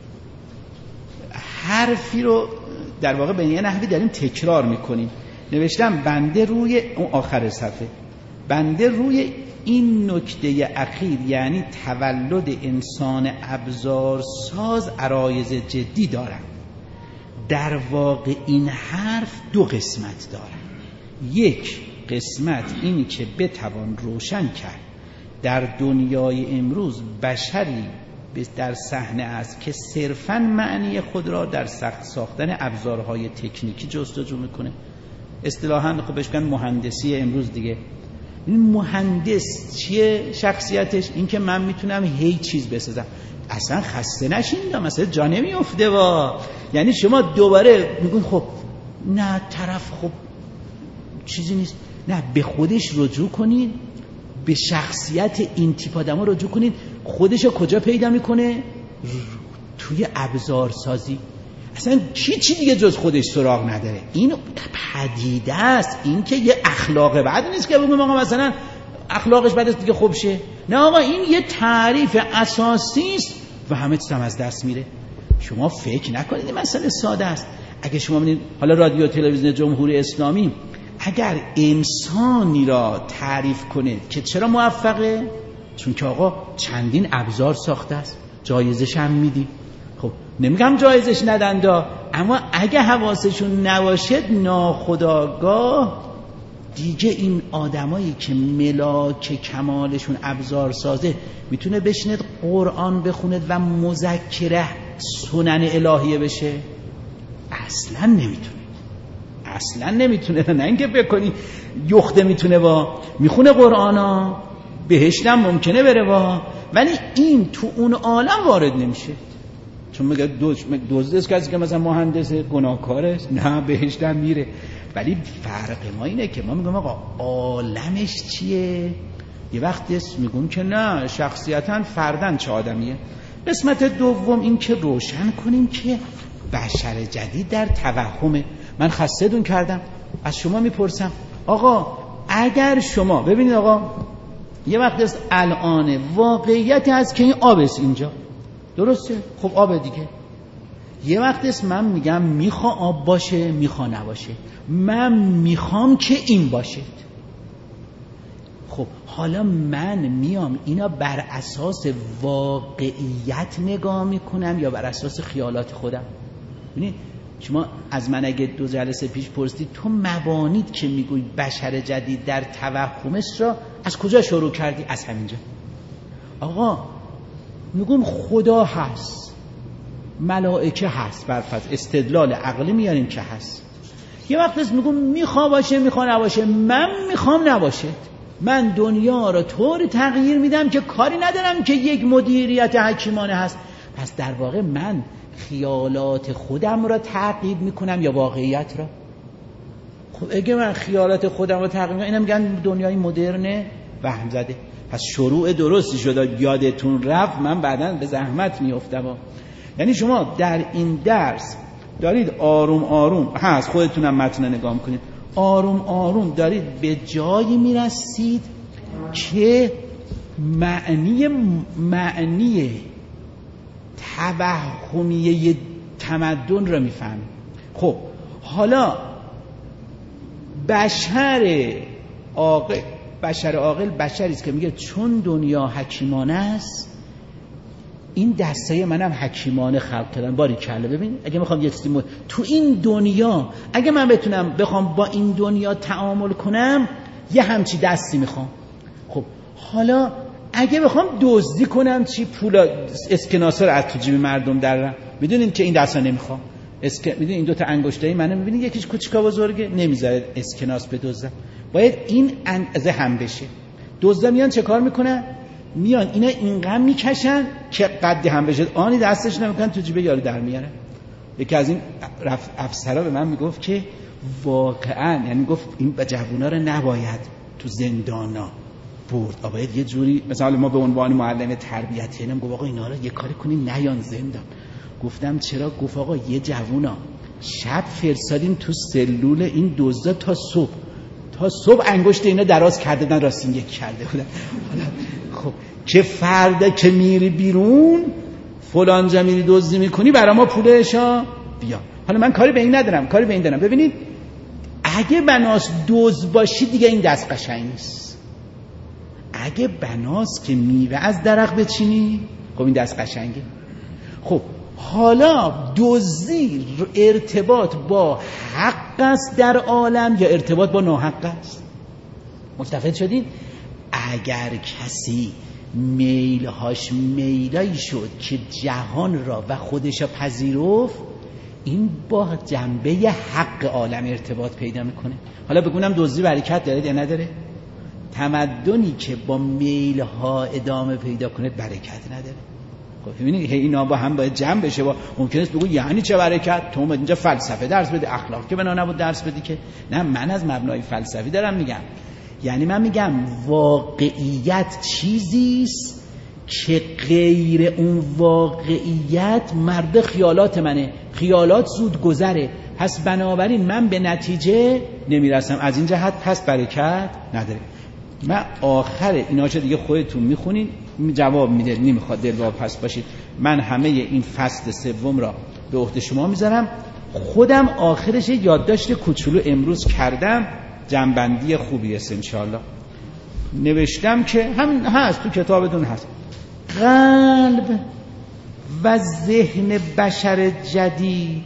حرفی رو در واقع به یه نحوی داریم تکرار میکنیم. نوشتم بنده روی اون آخر صفحه، بنده روی این نکته اخیر یعنی تولد انسان ابزارساز عرایض جدی دارم. در واقع این حرف دو قسمت دارد. یک قسمت اینی که بتوان روشن کرد در دنیای امروز بشری در صحنه است که صرفاً معنی خود را در ساختن ابزارهای تکنیکی جستجو میکنه. اصطلاحاً خب بهش میگن مهندسی امروز دیگه. این مهندس چیه شخصیتش؟ این که من میتونم هی چیز بسازم، اصلا خسته نشین، مثلا جا نمیفته یعنی شما دوباره میگون خب نه طرف خب چیزی نیست، نه به خودش رجوع کنید، به شخصیت این تیپ آدما رجوع کنید. خودشو کجا پیدا میکنه؟ توی ابزارسازی. اصلا چی دیگه جز خودش سراغ نداره. این پدیده است. این که یه اخلاق بد نیست که بگم آقا مثلا اخلاقش بد است دیگه خوب شه. نه آقا، این یه تعریف اساسی است و همه چیز هم از دست میره. شما فکر نکنید این مسئله ساده است. اگه شما ببینید حالا رادیو تلویزیون جمهوری اسلامی اگر انسانی را تعریف کنه که چرا موفقه، چون که آقا چندین ابزار ساخته است، جایزش هم میدی. خب نمیگم جایزش ندن اما اگه حواسشون نباشه ناخودآگاه دیگه این آدمایی که ملاک کمالشون ابزار سازه میتونه بشینه قرآن بخونه و مذکره سنن الهیه بشه؟ اصلا نمیتونه. نه اینکه بکنی یخته میتونه میخونه قرآنا، بهشتم ممکنه بره ولی این تو اون عالم وارد نمیشه. چون میگه دزدست کسی که مثلا مهندس گناهکاره، نه بهشتم میره. ولی فرق ما اینه که ما میگم آقا عالمش چیه؟ یه وقتی میگم که نه شخصیتاً فرداً چه آدمیه. قسمت دوم این که روشن کنیم که بشر جدید در توهمه. من خسته دون کردم، از شما میپرسم آقا اگر شما ببینید آقا یه وقت است الان واقعیت هست که این آب است اینجا، درسته؟ خب آب دیگه. یه وقت است من میگم میخوا آب باشه میخوا نباشه، من میخوام که این باشه. خب حالا من میام اینا بر اساس واقعیت نگاه میکنم یا بر اساس خیالات خودم؟ ببینید شما از من اگه 2 جلسه پیش پرسید تو مبانیت که میگوی بشر جدید در توهمش را از کجا شروع کردی؟ از همینجا. آقا میگم خدا هست، ملائکه هست، برفرض استدلال عقلی میاریم که هست. یه وقت است میگم میخوا باشه میخوا نباشه، من میخوام نباشه. من دنیا رو طور تغییر میدم که کاری ندارم که یک مدیریت حکیمانه هست. پس در واقع من خیالات خودم را تعقیب میکنم یا واقعیت را؟ خب اگه من خیالات خودم را تعقیب میکنم، اینا میگن دنیای مدرنه وهم زده. پس شروع درستی شد، یادتون رفت، من بعداً به زحمت میافتم. یعنی شما در این درس دارید آروم آروم هست، خودتونم متن نگاه میکنید، آروم آروم دارید به جایی میرسید که معنی توهمیه تمدن را میفهمید. خب حالا بشر عاقل بشری است که میگه چون دنیا حکیمانه است، این دسته منم حکیمانه خلق کردن. باریکلا. ببین اگه میخوام یک چیزی تو این دنیا، اگه من بخوام با این دنیا تعامل کنم، یه همچی دستی میخوام. خب حالا اگه بخوام دزدی کنم، چی پول اسکناسا رو از تو جیب مردم درم، میدونین که این دستا نمیخوام. میدونی این دوتا انگشتای منو میبینی یکیش کوچیکا بزرگه، نمیذاره اسکناس بدزدن، باید این اندازه هم بشه. دزدا میان چه کار میکنن؟ میان اینا اینقدر میکشن که قد هم بشه، آنی دستش نمیکنن تو جیب یارو در میارن. یکی از این افسرا به من میگفت که واقعا، یعنی گفت این جوونا رو نباید تو زندانا برد، باید یه جوری، مثلا ما به عنوان معلم تربیتی اینم گفت آقا اینا رو یه کاری کنین نیان زندان. گفتم چرا؟ گفت آقا یه جوونا شب فرستادیم تو سلول این دزدا تا صبح انگشت اینا دراز کرده بودن، راستین یک کرده بودن. خب که فردا که میری بیرون فلان جا میری دزدی میکنی برای ما پولشا بیا. حالا من کاری به این ندارم، کاری به این دارم. ببینید اگه بناس دزد باشی دیگه این دست قشنگ نیست. اگه بناس که میوه از درخت بچینی، خب این دست قشنگه. خب حالا دزدی ارتباط با حق است در عالم یا ارتباط با ناحق است؟ متفق شدید؟ اگر کسی میلهاش میلایی شد که جهان را و خودش را پذیرفت، این با جنبه حق عالم ارتباط پیدا میکنه. حالا بگونم دزدی برکت داره یا نداره؟ تمدنی که با میلها ادامه پیدا کنه برکت نداره. خب ببینید اینا با هم باید جمع بشه. با ممکنه است بگو یعنی چه برکت؟ تو اینجا فلسفه درس بده، اخلاق که بنا نبود درس بدی که. نه، من از مبنای فلسفی دارم میگم. یعنی من میگم واقعیت چیزی است که غیر اون واقعیت مرد خیالات منه، خیالات زود گذره، پس بنابراین من به نتیجه نمیرسم. از این جهت پس برکت نداره. من آخر اینا چه دیگه خودتون میخونین جواب میده، نمیخواد دلواپس باشید. من همه این فصل سوم را به عهده شما میذارم. خودم آخرش یادداشت کوچولو امروز کردم، جنبندی خوبی است انشاءالله. نوشتم که همین هست تو کتابتون هست. قلب و ذهن بشر جدید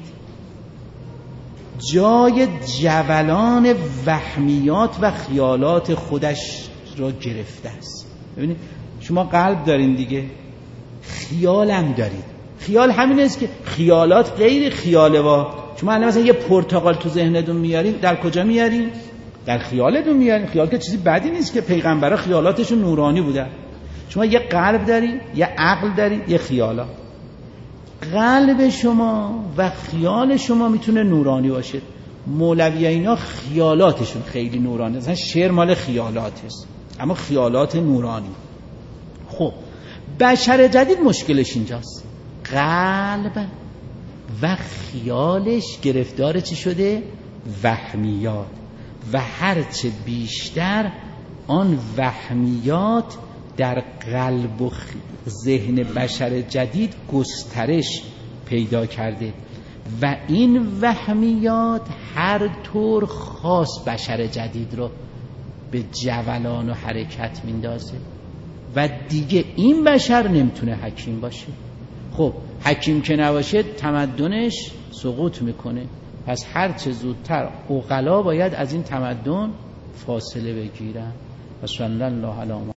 جای جولان وهمیات و خیالات خودش را گرفته است. ببینید شما قلب دارین دیگه، خیال هم دارید. خیال همین است که خیالات غیر خیاله. شما الان مثلا یه پرتقال تو ذهنتون میارین، در کجا میارین؟ در خیالتون میارین. خیال که چیزی بدی نیست که، پیغمبرا خیالاتشون نورانی بودن. شما یه قلب دارید، یه عقل دارید، یه خیالا. قلب شما و خیال شما میتونه نورانی باشه. مولوی اینا خیالاتشون خیلی نورانی، مثلا شعر مال خیالات است، اما خیالات نورانی. خب بشر جدید مشکلش اینجاست، قلب و خیالش گرفتار چی شده؟ وهمیات. و هرچه بیشتر آن وهمیات در قلب و ذهن بشر جدید گسترش پیدا کرده و این وهمیات هر طور خاص بشر جدید رو به جولان و حرکت میندازه و دیگه این بشر نمیتونه حکیم باشه. خب حکیم که نباشه تمدنش سقوط میکنه. پس هرچه زودتر عقلا باید از این تمدن فاصله بگیرن. و صلی الله علیه